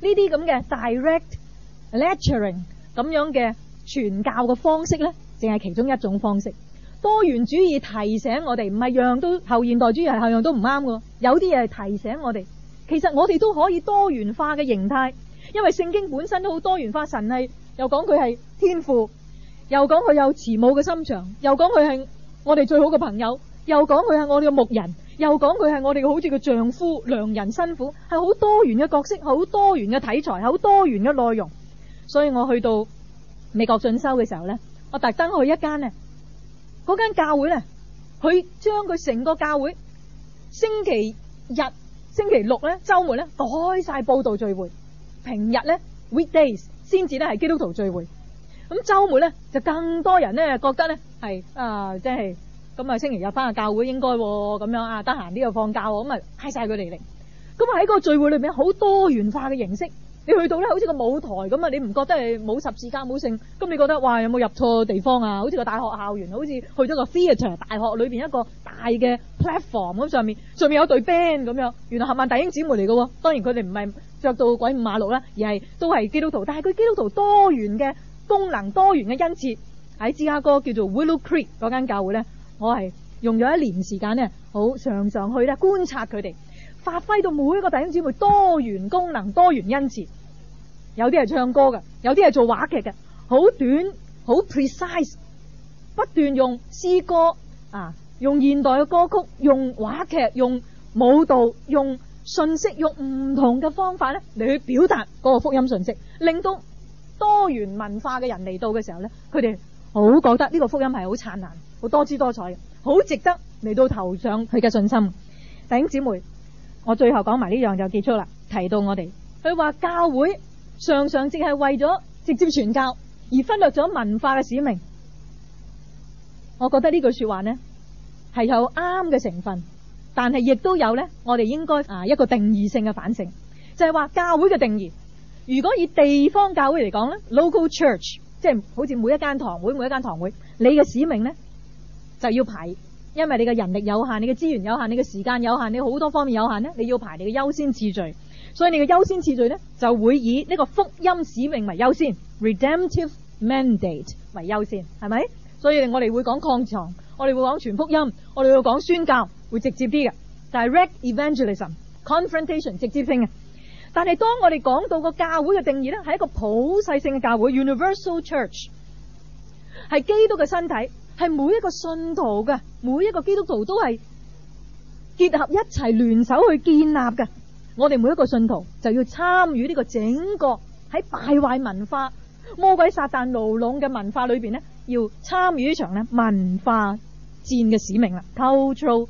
啲咁嘅 direct lecturing 咁樣嘅傳教嘅方式咧，淨係其中一種方式。多元主義提醒我哋，唔係樣樣都後現代主義係樣樣都唔啱嘅，有啲嘢係提醒我哋，其實我哋都可以多元化嘅形態，因為聖經本身都好多元化。神係又講佢係天父，又講佢有慈母嘅心腸，又講佢係我哋最好嘅朋友，又講佢係我哋嘅牧人，又講佢係我哋好似個丈夫、良人、新婦，係好多元嘅角色，好多元嘅題材，好多元嘅內容。所以我去到美國進修嘅時候呢，我特登去一間呢嗰間教會呢，佢將佢成個教會星期日、星期六呢、周末呢改晒佈道聚會，平日呢 weekdays 先至呢係基督徒聚會，咁周末呢就更多人呢覺得呢係啊，即係咁啊星期日翻去教會應該咁樣啊，得閒啲又放假喎，咁啊嗌晒佢哋嚟，咁喺個聚會裏面好多元化嘅形式。你去到咧，好似個舞台咁啊！你唔覺得係冇十字架冇剩？咁你覺得哇，有冇入錯地方啊？好似個大學校園，好似去咗個 theatre 大學裏邊一個大嘅 platform 咁，上面上面有隊 band 咁樣，原來合萬弟兄姊妹嚟嘅喎。當然佢哋唔係着到鬼五馬六啦，而係都係基督徒。但係佢基督徒多元嘅功能、多元嘅恩賜，喺芝加哥叫做 Willow Creek 嗰間教會咧，我係用咗一年時間咧，好常常去咧觀察佢哋。發揮到每一個弟兄姊妹多元功能、多元恩賜，有啲係唱歌嘅，有啲係做話劇嘅，好短、好 precise， 不斷用詩歌啊，用現代嘅歌曲，用話劇，用舞蹈，用信息，用唔同嘅方法咧嚟去表達嗰個福音信息，令到多元文化嘅人嚟到嘅時候咧，佢哋好覺得呢個福音係好燦爛、好多姿多彩嘅，好值得嚟到投上佢嘅信心。弟兄姊妹，我最後講埋呢樣就結束啦。提到我哋，佢話教會常常淨係為咗直接傳教而忽略咗文化嘅使命。我覺得呢句說話呢係有啱嘅成分，但係亦都有呢我哋應該啊一個定義性嘅反省，就係話教會嘅定義。如果以地方教會嚟講呢 local church 即係好似每一間堂會每一間堂會，你嘅使命呢就要排。因為你嘅人力有限，你嘅資源有限，你嘅時間有限，你好多方面有限呢，你要排你嘅優先次序，所以你嘅優先次序呢就會以呢個福音使命為優先 ，redemptive mandate 為優先，係咪？所以我哋會講擴張，我哋會講傳福音，我哋會講宣教，會直接啲嘅 direct evangelism，confrontation 直接性嘅。但係當我哋講到個教會嘅定義呢，係一個普世性嘅教會 universal church， 係基督嘅身體。係每一個信徒嘅，每一個基督徒都係結合一齊聯手去建立嘅。我哋每一個信徒就要參與呢個整個喺敗壞文化、魔鬼撒旦牢籠嘅文化裏邊呢，要參與呢場呢文化戰嘅使命啦。Cultural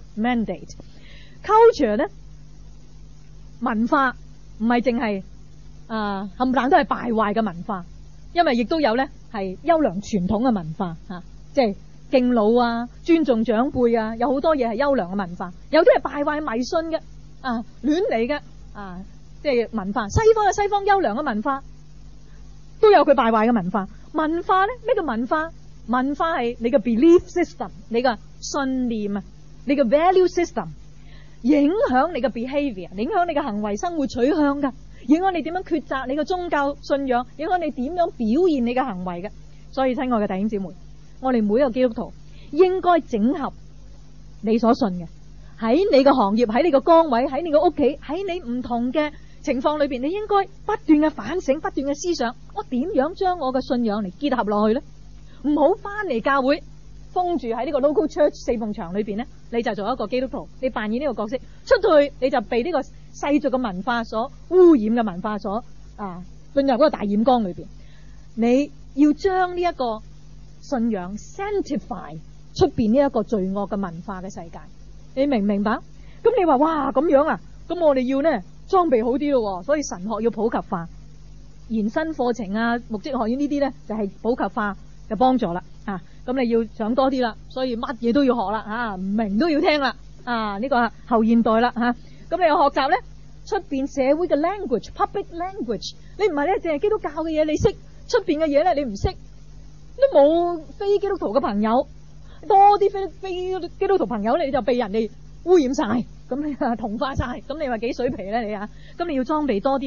mandate，culture 呢文化唔係淨係啊冚唪唥都係敗壞嘅文化，因為亦都有呢係優良傳統嘅文化吓，即係。敬老啊，尊重長輩啊，有好多嘢係優良嘅文化，有啲係敗壞迷信嘅啊，亂嚟嘅啊，即係文化。西方嘅西方優良嘅文化，都有佢敗壞嘅文化。文化咧，咩叫文化？文化係你嘅 belief system， 你嘅信念啊，你嘅 value system， 影響你嘅 behavior， 影響你嘅行為生活取向噶，影響你點樣抉擇你嘅宗教信仰，影響你點樣表現你嘅行為嘅。所以親愛嘅弟兄姊妹，我哋每一個基督徒應該整合你所信嘅，喺你嘅行業，喺你嘅崗位，喺你嘅屋企，喺你唔同嘅情況裏邊，你應該不斷嘅反省，不斷嘅思想，我點樣將我嘅信仰嚟結合落去呢？唔好翻嚟教會封住喺呢個 local church 四埲牆裏邊呢，你就做一個基督徒，你扮演呢個角色，出去你就被呢個世俗嘅文化所污染嘅文化所啊進入嗰個大染缸裏邊。你要將呢一個信仰 sanctify 出邊呢一個罪惡嘅文化嘅世界，你明唔明白？咁你話哇咁樣啊，咁我哋要呢裝備好啲咯，所以神學要普及化，延伸課程啊，牧職學院呢啲呢就係普及化嘅幫助啦。啊，咁你要想多啲啦，所以乜嘢都要學啦，啊，唔明都要聽啦。啊，呢個後現代啦，吓，咁你又學習呢出邊社會嘅 language，public language， 你唔係呢淨係基督教嘅嘢你識，出邊嘅嘢呢你唔識。都冇非基督徒嘅朋友，多啲非非基督徒朋友，你就被人哋污染晒，咁你啊同化晒，咁你話幾水皮咧你啊？咁你要裝備多啲咧，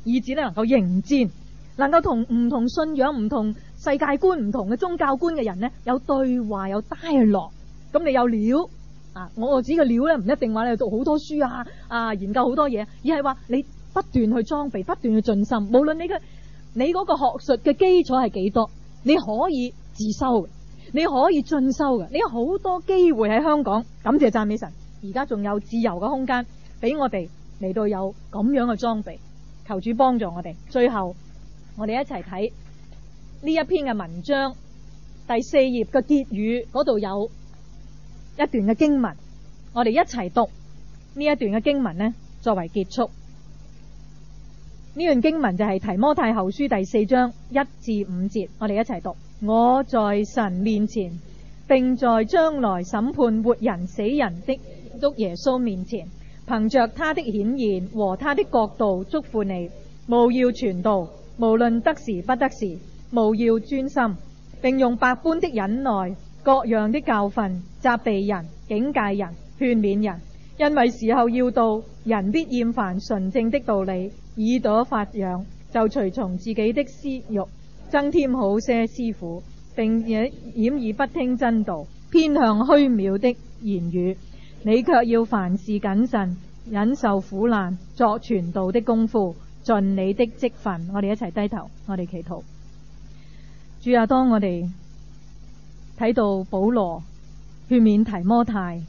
以至咧能夠迎戰，能夠同唔同信仰、唔同世界觀、唔同嘅宗教觀嘅人呢有對話、有 dialogue。咁你有料啊！我指嘅料咧，唔一定話你讀好多書啊，啊研究好多嘢，而係話你不斷去裝備，不斷去進心。無論你嘅你嗰個學術嘅基礎係幾多，你可以自修，你可以進修嘅。你有好多機會喺香港，感謝讚美神，而家仲有自由嘅空間俾我哋嚟到有咁樣嘅裝備。求主幫助我哋。最後我哋一齊睇呢一篇嘅文章第四頁嘅結語，嗰度有一段嘅經文，我哋一齊讀呢一段嘅經文呢，作為結束。呢段經文就係提摩太後書第四章一至五節，我哋一齊讀。我在神面前，並在將來審判活人死人的基督耶穌面前，憑着他的顯現和他的國度囑咐你，務要傳道，無論得時不得時，務要專心，並用百般的忍耐，各樣的教訓，責備人，警戒人，勸勉人。因為時候要到，人必厭煩純正的道理，耳朵發癢，就隨從自己的私欲，增添好些師傅，並且掩耳不聽真道，偏向虛渺的言語。你卻要凡事謹慎，忍受苦難，作傳道的功夫，盡你的職分。我哋一齊低頭，我哋祈禱。主啊，當我哋睇到保羅勸勉提摩太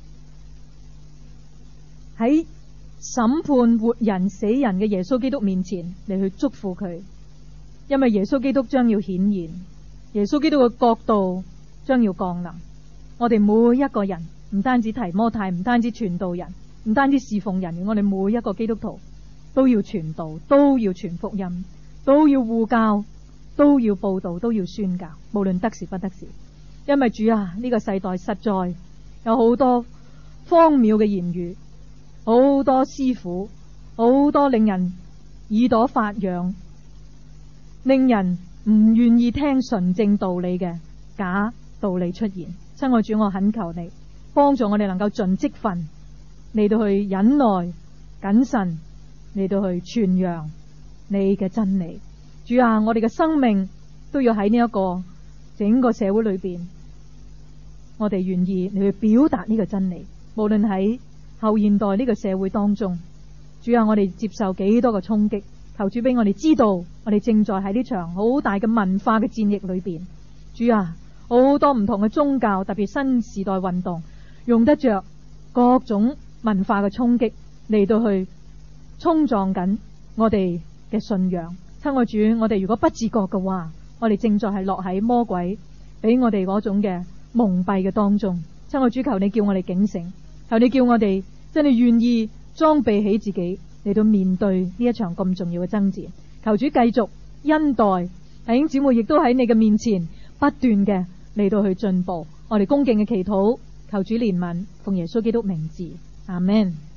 喺審判活人死人嘅耶穌基督面前嚟去祝福佢，因為耶穌基督將要顯現，耶穌基督嘅國度將要降臨。我哋每一個人，唔單止提摩太，唔單止傳道人，唔單止侍奉人員，我哋每一個基督徒都要傳道，都要傳福音，都要護教，都要報道，都要宣教，無論得時不得時。因為主啊，呢個世代實在有好多荒謬嘅言語，好多師傅，好多令人耳朵發癢，令人唔願意聽純正道理嘅假道理出現。親愛主，我懇求你幫助我哋能夠盡職分嚟到去忍耐謹慎，嚟到去傳揚你嘅真理。主啊，我哋嘅生命都要喺呢一個整個社會裏邊，我哋願意嚟去表達呢個真理。無論喺後現代呢個社會當中，主啊，我哋接受幾多個衝擊，求主俾我哋知道，我哋正在喺呢場好大嘅文化嘅戰役裏邊。主啊，好多唔同嘅宗教，特別新時代運動，用得着各種文化嘅衝擊嚟到去衝撞緊我哋嘅信仰。親愛主，我哋如果不自覺嘅話，我哋正在係落喺魔鬼俾我哋嗰種嘅蒙蔽嘅當中。親愛主，求你叫我哋警醒，求你叫我哋真係願意裝備起自己嚟到面對呢一場咁重要嘅爭戰。求主繼續恩待弟兄姊妹，亦都喺你嘅面前不斷嘅嚟到去進步。我哋恭敬嘅祈禱，求主憐憫，奉耶穌基督名字，阿們。